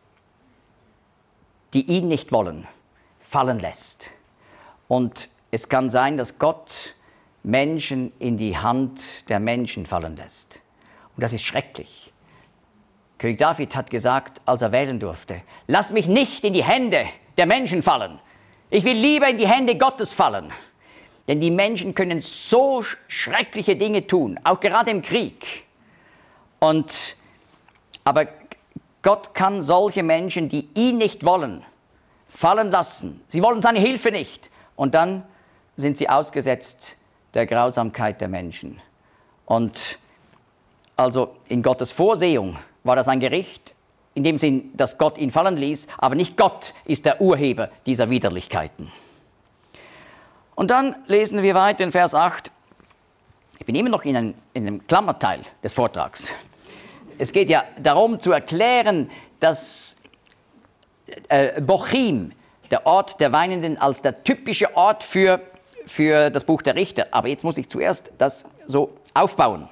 die ihn nicht wollen, fallen lässt. Und es kann sein, dass Gott Menschen in die Hand der Menschen fallen lässt. Und das ist schrecklich. König David hat gesagt, als er wählen durfte, lass mich nicht in die Hände der Menschen fallen. Ich will lieber in die Hände Gottes fallen. Denn die Menschen können so schreckliche Dinge tun, auch gerade im Krieg. Und, aber Gott kann solche Menschen, die ihn nicht wollen, fallen lassen. Sie wollen seine Hilfe nicht. Und dann sind sie ausgesetzt der Grausamkeit der Menschen. Und also in Gottes Vorsehung war das ein Gericht, in dem Sinn, dass Gott ihn fallen ließ, aber nicht Gott ist der Urheber dieser Widerlichkeiten. Und dann lesen wir weiter in Vers acht. Ich bin immer noch in einem, in einem Klammerteil des Vortrags. Es geht ja darum zu erklären, dass äh, Bochim, der Ort der Weinenden, als der typische Ort für, für das Buch der Richter. Aber jetzt muss ich zuerst das so aufbauen.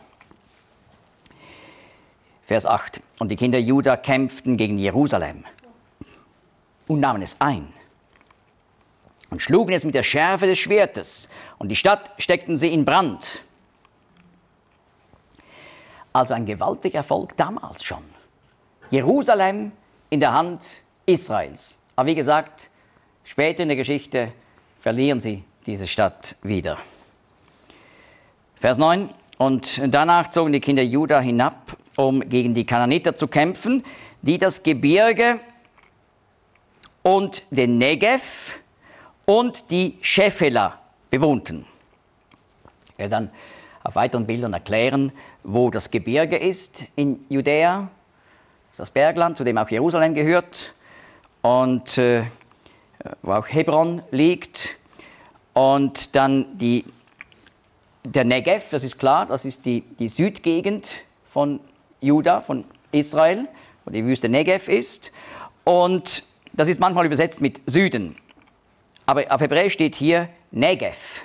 Vers acht. Und die Kinder Juda kämpften gegen Jerusalem und nahmen es ein und schlugen es mit der Schärfe des Schwertes, und die Stadt steckten sie in Brand. Also ein gewaltiger Erfolg damals schon. Jerusalem in der Hand Israels. Aber wie gesagt, später in der Geschichte verlieren sie diese Stadt wieder. Vers neun. Und danach zogen die Kinder Juda hinab, um gegen die Kanaaniter zu kämpfen, die das Gebirge und den Negev und die Schefela bewohnten. Ich werde dann auf weiteren Bildern erklären, wo das Gebirge ist in Judäa. Das ist das Bergland, zu dem auch Jerusalem gehört, und äh, wo auch Hebron liegt. Und dann die, der Negev, das ist klar, das ist die, die Südgegend von Juda, von Israel, wo die Wüste Negev ist. Und das ist manchmal übersetzt mit Süden. Aber auf Hebräisch steht hier Negev.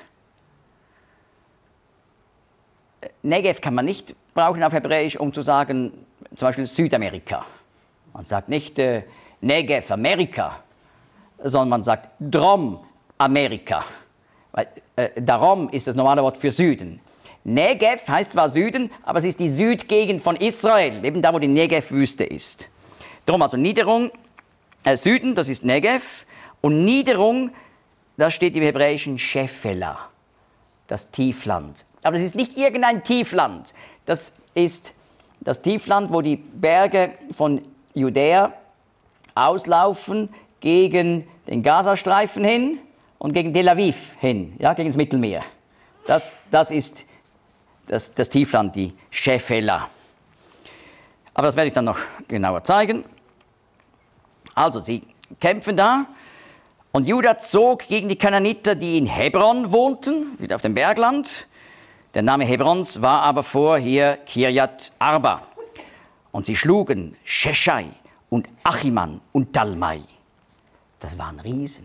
Negev kann man nicht brauchen auf Hebräisch, um zu sagen, zum Beispiel Südamerika. Man sagt nicht äh, Negev Amerika, sondern man sagt Drom Amerika. Weil, äh, Darom ist das normale Wort für Süden. Negev heißt zwar Süden, aber es ist die Südgegend von Israel, eben da, wo die Negev-Wüste ist. Darum also Niederung, äh, Süden, das ist Negev, und Niederung, da steht im Hebräischen Schefela, das Tiefland. Aber das ist nicht irgendein Tiefland, das ist das Tiefland, wo die Berge von Judäa auslaufen gegen den Gazastreifen hin und gegen Tel Aviv hin, ja, gegen das Mittelmeer. Das, das ist das, das Tiefland, die Schefela. Aber das werde ich dann noch genauer zeigen. Also, sie kämpfen da, und Juda zog gegen die Kanaaniter, die in Hebron wohnten, wieder auf dem Bergland. Der Name Hebrons war aber vorher Kirjat Arba. Und sie schlugen Sheshai und Achiman und Talmai. Das waren Riesen.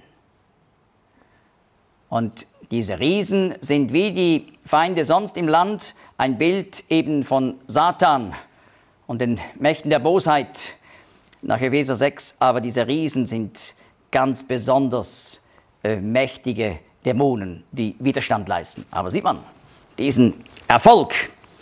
Und diese Riesen sind wie die Feinde sonst im Land ein Bild eben von Satan und den Mächten der Bosheit nach Epheser sechs. Aber diese Riesen sind ganz besonders äh, mächtige Dämonen, die Widerstand leisten. Aber sieht man diesen Erfolg.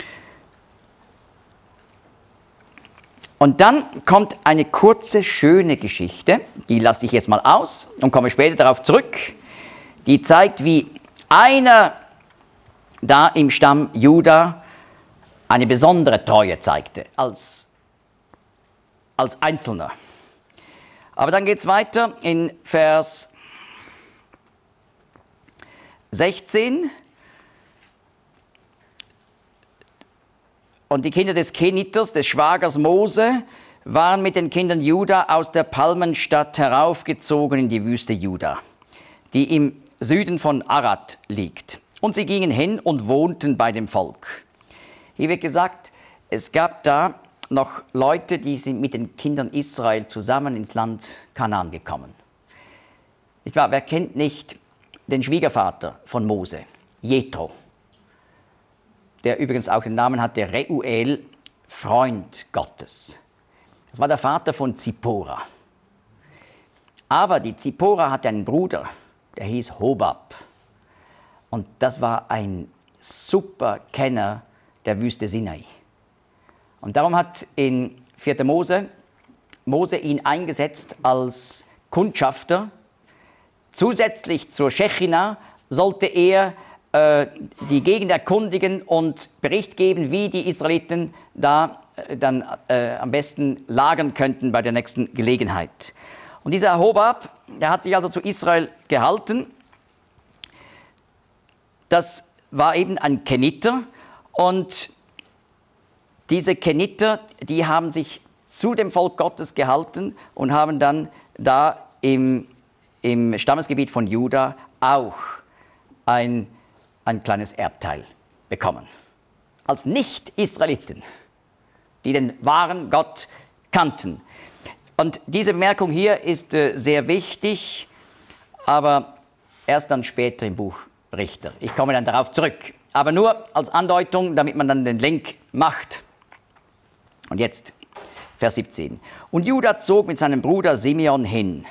Und dann kommt eine kurze, schöne Geschichte, die lasse ich jetzt mal aus und komme später darauf zurück. Die zeigt, wie einer da im Stamm Juda eine besondere Treue zeigte, als, als Einzelner. Aber dann geht es weiter in Vers sechzehn. Und die Kinder des Keniters, des Schwagers Mose, waren mit den Kindern Juda aus der Palmenstadt heraufgezogen in die Wüste Juda, die im Süden von Arad liegt. Und sie gingen hin und wohnten bei dem Volk. Hier wird gesagt, es gab da noch Leute, die sind mit den Kindern Israel zusammen ins Land Kanaan gekommen. Nicht wahr? Wer kennt nicht den Schwiegervater von Mose, Jethro, der übrigens auch den Namen hatte Reuel, Freund Gottes. Das war der Vater von Zippora. Aber die Zippora hatte einen Bruder, der hieß Hobab. Und das war ein super Kenner der Wüste Sinai. Und darum hat in vierter Mose Mose ihn eingesetzt als Kundschafter. Zusätzlich zur Schechina sollte er äh, die Gegend erkundigen und Bericht geben, wie die Israeliten da äh, dann äh, am besten lagern könnten bei der nächsten Gelegenheit. Und dieser Hobab, der hat sich also zu Israel gehalten. Das war eben ein Keniter und diese Keniter, die haben sich zu dem Volk Gottes gehalten und haben dann da im, im Stammesgebiet von Juda auch ein, ein kleines Erbteil bekommen. Als Nicht-Israeliten, die den wahren Gott kannten. Und diese Bemerkung hier ist äh, sehr wichtig, aber erst dann später im Buch Richter. Ich komme dann darauf zurück. Aber nur als Andeutung, damit man dann den Link macht. Und jetzt Vers siebzehn. Und Juda zog mit seinem Bruder Simeon hin.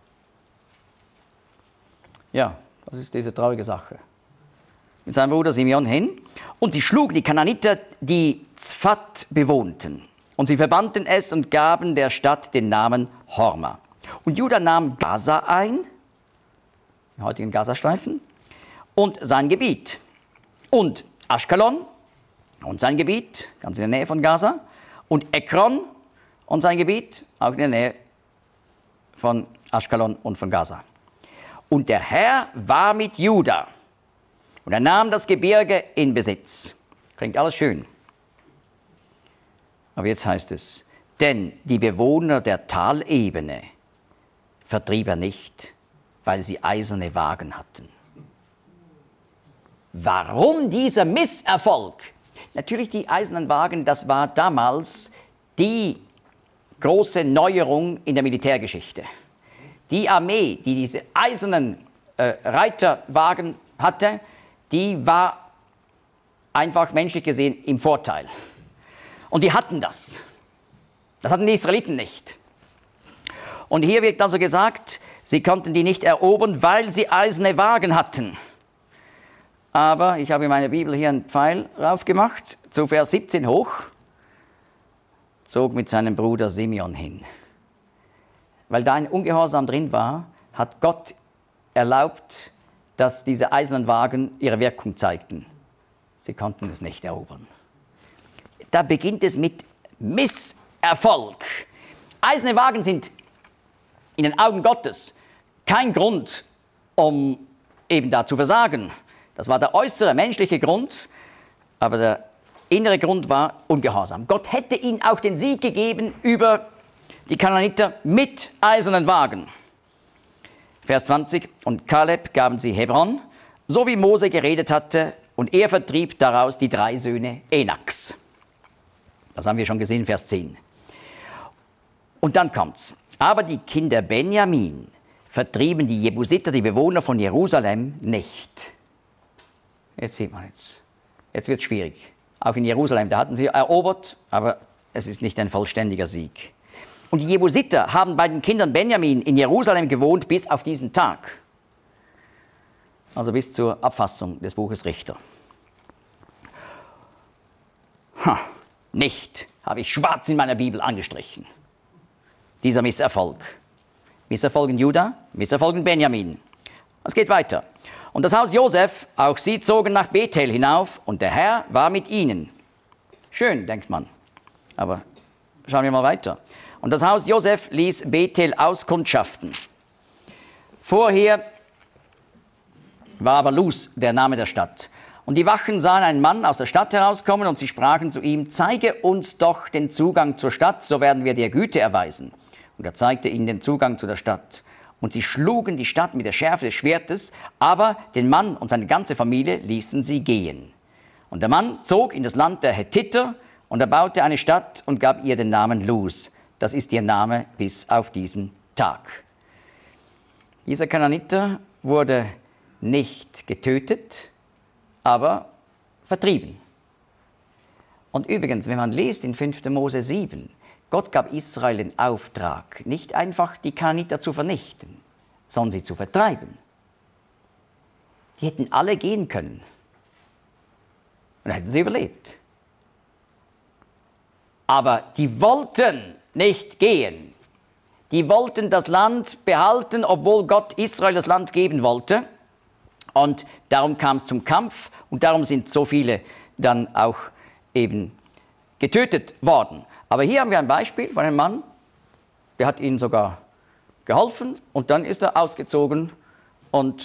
Ja, das ist diese traurige Sache. Mit seinem Bruder Simeon hin. Und sie schlugen die Kanaaniter, die Zfat bewohnten. Und sie verbannten es und gaben der Stadt den Namen Horma. Und Juda nahm Gaza ein, den heutigen Gazastreifen, und sein Gebiet. Und Aschkelon und sein Gebiet, ganz in der Nähe von Gaza. Und Ekron und sein Gebiet, auch in der Nähe von Aschkelon und von Gaza. Und der Herr war mit Juda. Und er nahm das Gebirge in Besitz. Klingt alles schön. Aber jetzt heißt es, denn die Bewohner der Talebene vertrieb er nicht, weil sie eiserne Wagen hatten. Warum dieser Misserfolg? Natürlich die eisernen Wagen, das war damals die große Neuerung in der Militärgeschichte. Die Armee, die diese eisernen äh, Reiterwagen hatte, die war einfach menschlich gesehen im Vorteil. Und die hatten das. Das hatten die Israeliten nicht. Und hier wird also gesagt, sie konnten die nicht erobern, weil sie eiserne Wagen hatten. Aber ich habe in meiner Bibel hier einen Pfeil raufgemacht, zu Vers siebzehn hoch, zog mit seinem Bruder Simeon hin. Weil da ein Ungehorsam drin war, hat Gott erlaubt, dass diese eisernen Wagen ihre Wirkung zeigten. Sie konnten es nicht erobern. Da beginnt es mit Misserfolg. Eiserne Wagen sind in den Augen Gottes kein Grund, um eben da zu versagen. Das war der äußere menschliche Grund, aber der innere Grund war Ungehorsam. Gott hätte ihnen auch den Sieg gegeben über die Kanaaniter mit eisernen Wagen. Vers zwanzig. Und Kaleb gaben sie Hebron, so wie Mose geredet hatte, und er vertrieb daraus die drei Söhne Enaks. Das haben wir schon gesehen, Vers zehn. Und dann kommt's. Aber die Kinder Benjamin vertrieben die Jebusiter, die Bewohner von Jerusalem, nicht. Jetzt sieht man jetzt. Jetzt wird es schwierig. Auch in Jerusalem, da hatten sie erobert, aber es ist nicht ein vollständiger Sieg. Und die Jebusiter haben bei den Kindern Benjamin in Jerusalem gewohnt bis auf diesen Tag. Also bis zur Abfassung des Buches Richter. Ha, nicht, habe ich schwarz in meiner Bibel angestrichen. Dieser Misserfolg. Misserfolg in Juda, Misserfolg in Benjamin. Es geht weiter. Und das Haus Josef, auch sie zogen nach Bethel hinauf, und der Herr war mit ihnen. Schön, denkt man. Aber schauen wir mal weiter. Und das Haus Josef ließ Bethel auskundschaften. Vorher war aber Luz der Name der Stadt. Und die Wachen sahen einen Mann aus der Stadt herauskommen, und sie sprachen zu ihm: Zeige uns doch den Zugang zur Stadt, so werden wir dir Güte erweisen. Und er zeigte ihnen den Zugang zu der Stadt. Und sie schlugen die Stadt mit der Schärfe des Schwertes, aber den Mann und seine ganze Familie ließen sie gehen. Und der Mann zog in das Land der Hethiter Und er baute eine Stadt und gab ihr den Namen Luz. Das ist ihr Name bis auf diesen Tag. Dieser Kanaaniter wurde nicht getötet, aber vertrieben. Und übrigens, wenn man liest in fünfter Mose sieben, Gott gab Israel den Auftrag, nicht einfach die Kanaaniter zu vernichten, sondern sie zu vertreiben. Die hätten alle gehen können. Und dann hätten sie überlebt. Aber die wollten nicht gehen. Die wollten das Land behalten, obwohl Gott Israel das Land geben wollte. Und darum kam es zum Kampf und darum sind so viele dann auch eben getötet worden. Aber hier haben wir ein Beispiel von einem Mann, der hat ihnen sogar geholfen und dann ist er ausgezogen und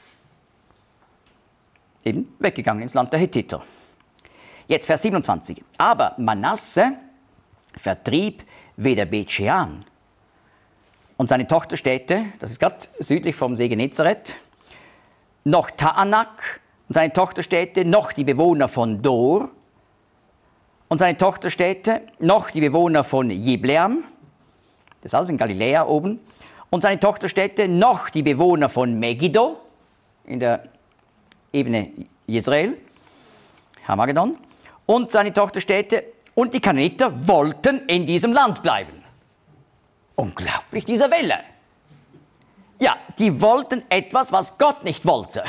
eben weggegangen ins Land der Hethiter. Jetzt Vers siebenundzwanzig. Aber Manasse vertrieb weder Bet-Shean und seine Tochterstädte, das ist gerade südlich vom See Genezareth, noch Taanak und seine Tochterstädte, noch die Bewohner von Dor und seine Tochterstädte, noch die Bewohner von Jibleam, das ist alles in Galiläa oben, und seine Tochterstädte, noch die Bewohner von Megiddo, in der Ebene Jezreel, Hamagedon, und seine Tochterstädte, und die Kanaaniter wollten in diesem Land bleiben. Unglaublich, dieser Wille. Ja, die wollten etwas, was Gott nicht wollte.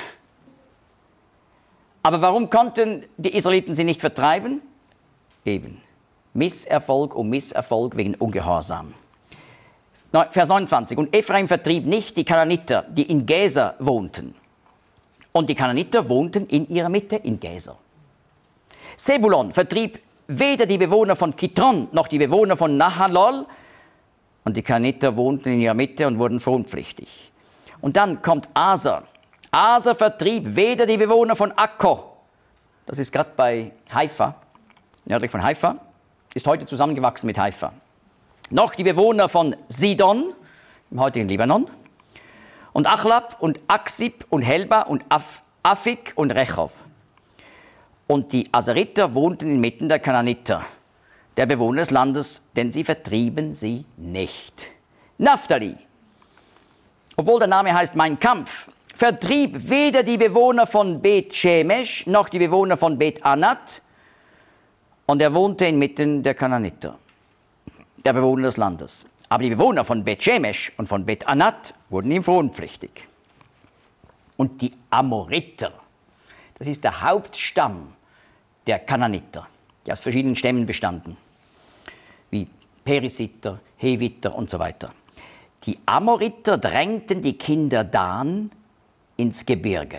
Aber warum konnten die Israeliten sie nicht vertreiben? Eben, Misserfolg um Misserfolg wegen Ungehorsam. Vers neunundzwanzig. Und Ephraim vertrieb nicht die Kanaaniter, die in Gezer wohnten. Und die Kanaaniter wohnten in ihrer Mitte in Gezer. Sebulon vertrieb weder die Bewohner von Kitron noch die Bewohner von Nahalol. Und die Kanaaniter wohnten in ihrer Mitte und wurden fronpflichtig. Und dann kommt Aser. Aser vertrieb weder die Bewohner von Akko. Das ist gerade bei Haifa, nördlich von Haifa, ist heute zusammengewachsen mit Haifa. Noch die Bewohner von Sidon, im heutigen Libanon. Und Achlab und Aksib und Helba und Af Afik und Rechov. Und die Aseriter wohnten inmitten der Kanaaniter, der Bewohner des Landes, denn sie vertrieben sie nicht. Naphtali, obwohl der Name heißt Mein Kampf, vertrieb weder die Bewohner von Bet-Shemesh noch die Bewohner von Bet-Anat, und er wohnte inmitten der Kanaaniter, der Bewohner des Landes. Aber die Bewohner von Bet-Shemesh und von Bet-Anat wurden ihm fronpflichtig. Und die Amoriter, das ist der Hauptstamm der Kanaaniter, die aus verschiedenen Stämmen bestanden, wie Perisiter, Heviter und so weiter. Die Amoriter drängten die Kinder Dan ins Gebirge.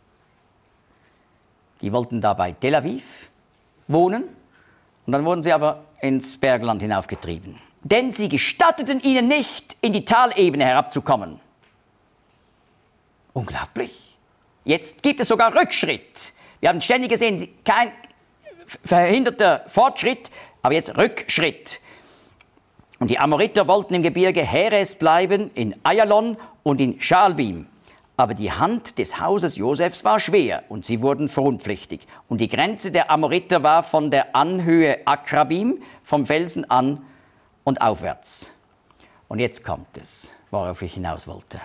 Die wollten da bei Tel Aviv wohnen und dann wurden sie aber ins Bergland hinaufgetrieben. Denn sie gestatteten ihnen nicht, in die Talebene herabzukommen. Unglaublich. Jetzt gibt es sogar Rückschritt. Wir haben ständig gesehen, kein verhinderter Fortschritt, aber jetzt Rückschritt. Und die Amoriter wollten im Gebirge Heres bleiben, in Ayalon und in Schaalbim. Aber die Hand des Hauses Josefs war schwer und sie wurden fronpflichtig. Und die Grenze der Amoriter war von der Anhöhe Akrabim, vom Felsen an und aufwärts. Und jetzt kommt es, worauf ich hinaus wollte.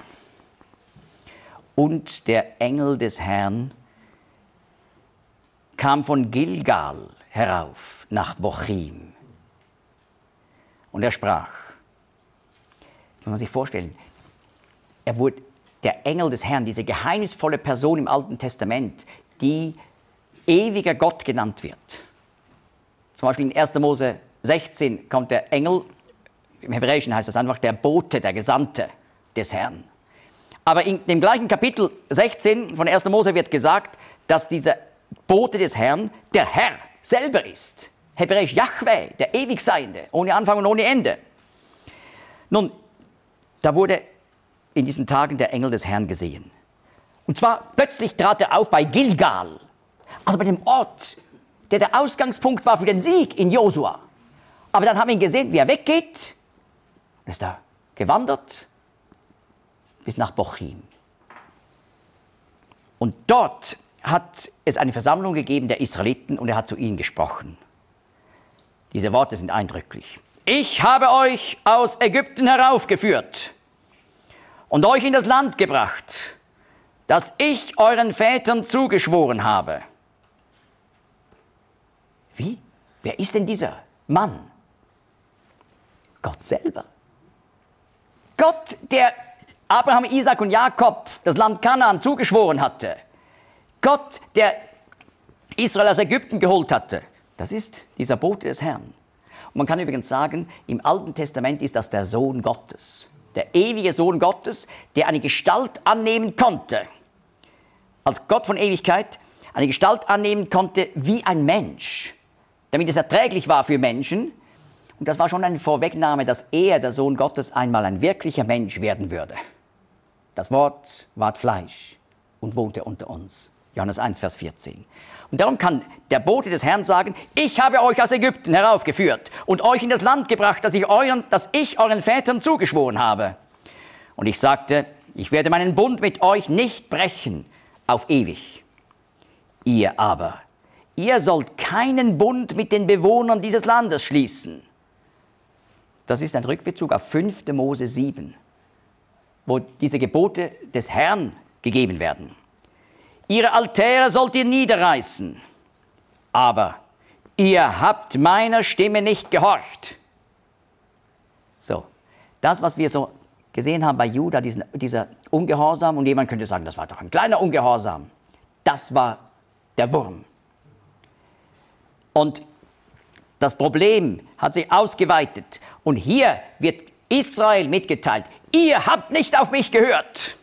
Und der Engel des Herrn kam von Gilgal herauf nach Bochim. Und er sprach, das muss man sich vorstellen, er wurde der Engel des Herrn, diese geheimnisvolle Person im Alten Testament, die ewiger Gott genannt wird. Zum Beispiel in erster Mose sechzehn kommt der Engel, im Hebräischen heißt das einfach der Bote, der Gesandte des Herrn. Aber in dem gleichen Kapitel sechzehn von erster Mose wird gesagt, dass dieser Bote des Herrn der Herr selber ist. Hebräisch Jahwe, der Ewigseiende, ohne Anfang und ohne Ende. Nun, da wurde in diesen Tagen der Engel des Herrn gesehen. Und zwar plötzlich trat er auf bei Gilgal, also bei dem Ort, der der Ausgangspunkt war für den Sieg in Josua. Aber dann haben wir ihn gesehen, wie er weggeht, und ist da gewandert bis nach Bochim. Und dort hat es eine Versammlung gegeben der Israeliten und er hat zu ihnen gesprochen. Diese Worte sind eindrücklich. Ich habe euch aus Ägypten heraufgeführt und euch in das Land gebracht, das ich euren Vätern zugeschworen habe. Wie? Wer ist denn dieser Mann? Gott selber. Gott, der Abraham, Isaak und Jakob das Land Kanaan zugeschworen hatte. Gott, der Israel aus Ägypten geholt hatte. Das ist dieser Bote des Herrn. Und man kann übrigens sagen, im Alten Testament ist das der Sohn Gottes. Der ewige Sohn Gottes, der eine Gestalt annehmen konnte. Als Gott von Ewigkeit eine Gestalt annehmen konnte wie ein Mensch. Damit es erträglich war für Menschen. Und das war schon eine Vorwegnahme, dass er, der Sohn Gottes, einmal ein wirklicher Mensch werden würde. Das Wort ward Fleisch und wohnte unter uns. Johannes eins, Vers vierzehn. Und darum kann der Bote des Herrn sagen, ich habe euch aus Ägypten heraufgeführt und euch in das Land gebracht, das ich euren, das ich euren Vätern zugeschworen habe. Und ich sagte, ich werde meinen Bund mit euch nicht brechen auf ewig. Ihr aber, ihr sollt keinen Bund mit den Bewohnern dieses Landes schließen. Das ist ein Rückbezug auf fünfte Mose sieben, wo diese Gebote des Herrn gegeben werden. Ihre Altäre sollt ihr niederreißen, aber ihr habt meiner Stimme nicht gehorcht. So, das, was wir so gesehen haben bei Juda, diesen, dieser Ungehorsam, und jemand könnte sagen, das war doch ein kleiner Ungehorsam, das war der Wurm. Und das Problem hat sich ausgeweitet und hier wird Israel mitgeteilt, ihr habt nicht auf mich gehört.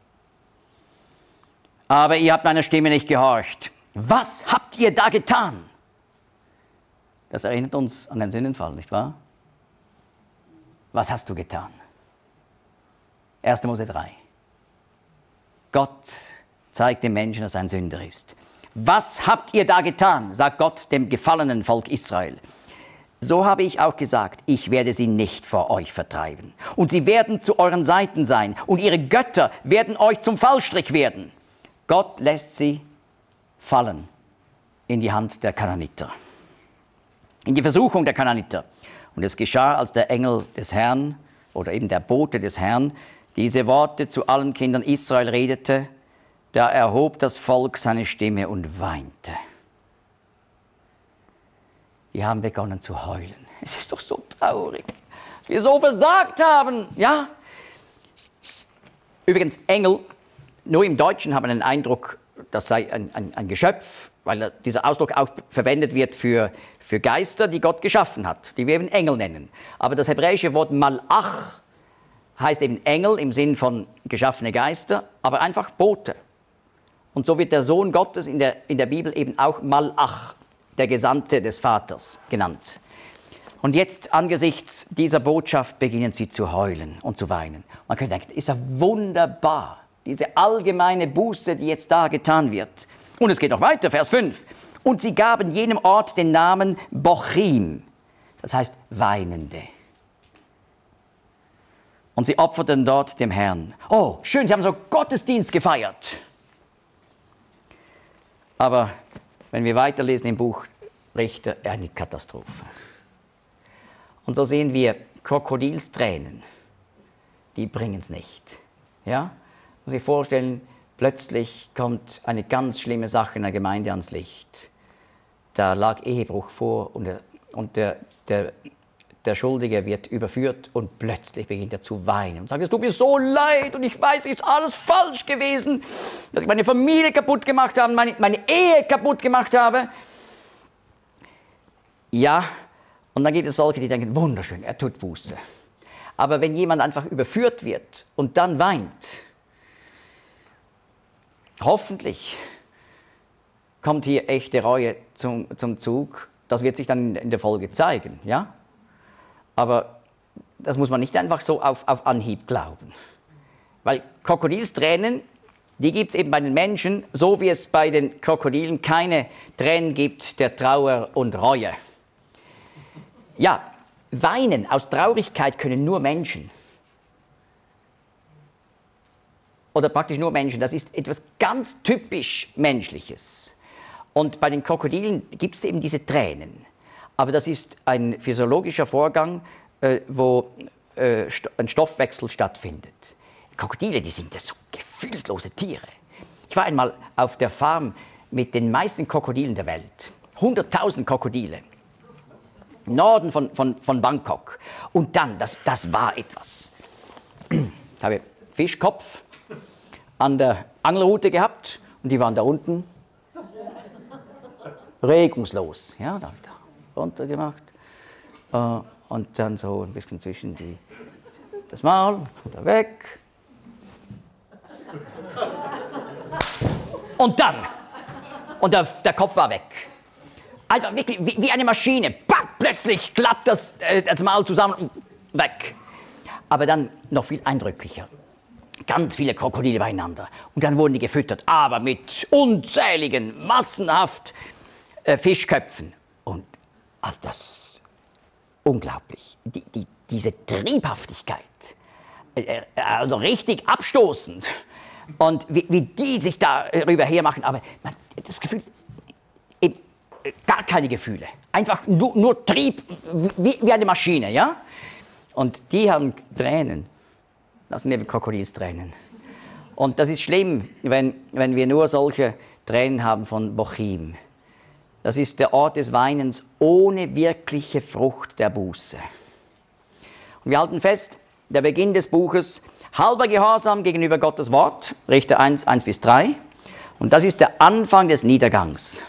Aber ihr habt meiner Stimme nicht gehorcht. Was habt ihr da getan? Das erinnert uns an den Sündenfall, nicht wahr? Was hast du getan? erste Mose drei. Gott zeigt dem Menschen, dass er ein Sünder ist. Was habt ihr da getan, sagt Gott dem gefallenen Volk Israel. So habe ich auch gesagt, ich werde sie nicht vor euch vertreiben. Und sie werden zu euren Seiten sein. Und ihre Götter werden euch zum Fallstrick werden. Gott lässt sie fallen in die Hand der Kanaaniter, in die Versuchung der Kanaaniter. Und es geschah, als der Engel des Herrn oder eben der Bote des Herrn diese Worte zu allen Kindern Israel redete, da erhob das Volk seine Stimme und weinte. Die haben begonnen zu heulen. Es ist doch so traurig, dass wir so versagt haben, ja? Übrigens, Engel, nur im Deutschen haben wir den Eindruck, das sei ein, ein, ein Geschöpf, weil dieser Ausdruck auch verwendet wird für, für Geister, die Gott geschaffen hat, die wir eben Engel nennen. Aber das hebräische Wort Malach heißt eben Engel im Sinn von geschaffene Geister, aber einfach Bote. Und so wird der Sohn Gottes in der, in der Bibel eben auch Malach, der Gesandte des Vaters, genannt. Und jetzt angesichts dieser Botschaft beginnen sie zu heulen und zu weinen. Man könnte denken, ist ja wunderbar, diese allgemeine Buße, die jetzt da getan wird. Und es geht noch weiter, Vers fünf. Und sie gaben jenem Ort den Namen Bochim, das heißt Weinende. Und sie opferten dort dem Herrn. Oh, schön, sie haben so Gottesdienst gefeiert. Aber wenn wir weiterlesen im Buch Richter, eine Katastrophe. Und so sehen wir Krokodilstränen, die bringen es nicht. Ja? Muss sich vorstellen, plötzlich kommt eine ganz schlimme Sache in der Gemeinde ans Licht. Da lag Ehebruch vor und der, und der, der, der Schuldige wird überführt und plötzlich beginnt er zu weinen und sagt, es tut mir so leid und ich weiß, es ist alles falsch gewesen, dass ich meine Familie kaputt gemacht habe, meine, meine Ehe kaputt gemacht habe. Ja, und dann gibt es solche, die denken, wunderschön, er tut Buße. Aber wenn jemand einfach überführt wird und dann weint, hoffentlich kommt hier echte Reue zum, zum Zug. Das wird sich dann in der Folge zeigen, ja? Aber das muss man nicht einfach so auf, auf Anhieb glauben. Weil Krokodilstränen, die gibt es eben bei den Menschen, so wie es bei den Krokodilen keine Tränen gibt der Trauer und Reue. Ja, weinen aus Traurigkeit können nur Menschen. Oder praktisch nur Menschen. Das ist etwas ganz typisch Menschliches. Und bei den Krokodilen gibt es eben diese Tränen. aber das ist ein physiologischer Vorgang, äh, wo äh, st- ein Stoffwechsel stattfindet. Krokodile, die sind ja so gefühlslose Tiere. Ich war einmal auf der Farm mit den meisten Krokodilen der Welt. hunderttausend Krokodile. Im Norden von, von, von Bangkok. Und dann, das, das war etwas. Ich habe Fischkopf an der Angelrute gehabt und die waren da unten regungslos. Ja, da habe ich da runter gemacht äh, und dann so ein bisschen zwischen die, das Maul, da weg. Und dann, und der, der Kopf war weg. Also wirklich wie, wie eine Maschine. Bam, plötzlich klappt das, äh, das Maul zusammen und weg. Aber dann noch viel eindrücklicher. Ganz viele Krokodile beieinander. Und dann wurden die gefüttert, aber mit unzähligen, massenhaft äh, Fischköpfen. Und also das ist unglaublich. Die, die, diese Triebhaftigkeit, äh, also richtig abstoßend. Und wie, wie die sich darüber hermachen, aber man, das Gefühl, eben, gar keine Gefühle. Einfach nur, nur Trieb, wie, wie eine Maschine, ja? Und die haben Tränen. Das sind eben Krokodilstränen. Und das ist schlimm, wenn, wenn wir nur solche Tränen haben von Bochim. Das ist der Ort des Weinens ohne wirkliche Frucht der Buße. Und wir halten fest, der Beginn des Buches, halber Gehorsam gegenüber Gottes Wort, Richter eins, eins bis drei. Und das ist der Anfang des Niedergangs.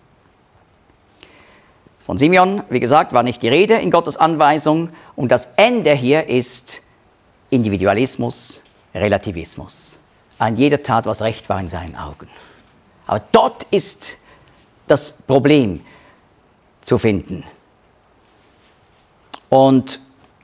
Von Simeon, wie gesagt, war nicht die Rede in Gottes Anweisung. Und das Ende hier ist Individualismus, Relativismus. An jeder tat, was recht war in seinen Augen. Aber dort ist das Problem zu finden. Und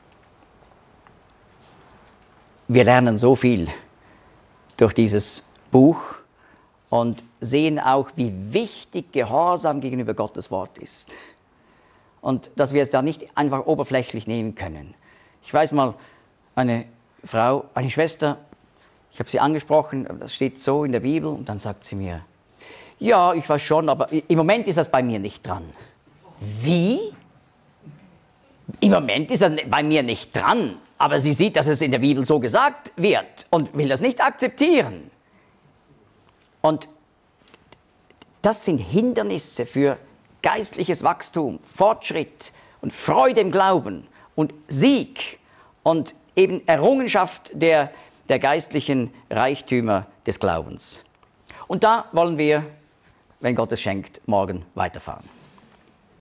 wir lernen so viel durch dieses Buch und sehen auch, wie wichtig Gehorsam gegenüber Gottes Wort ist. Und dass wir es da nicht einfach oberflächlich nehmen können. Ich weiß mal, eine Frau, eine Schwester, ich habe sie angesprochen, das steht so in der Bibel, und dann sagt sie mir, ja, ich weiß schon, aber im Moment ist das bei mir nicht dran. Wie? Im Moment ist das bei mir nicht dran, aber sie sieht, dass es in der Bibel so gesagt wird und will das nicht akzeptieren. Und das sind Hindernisse für geistliches Wachstum, Fortschritt und Freude im Glauben und Sieg und eben Errungenschaft der, der geistlichen Reichtümer des Glaubens. Und da wollen wir, wenn Gott es schenkt, morgen weiterfahren.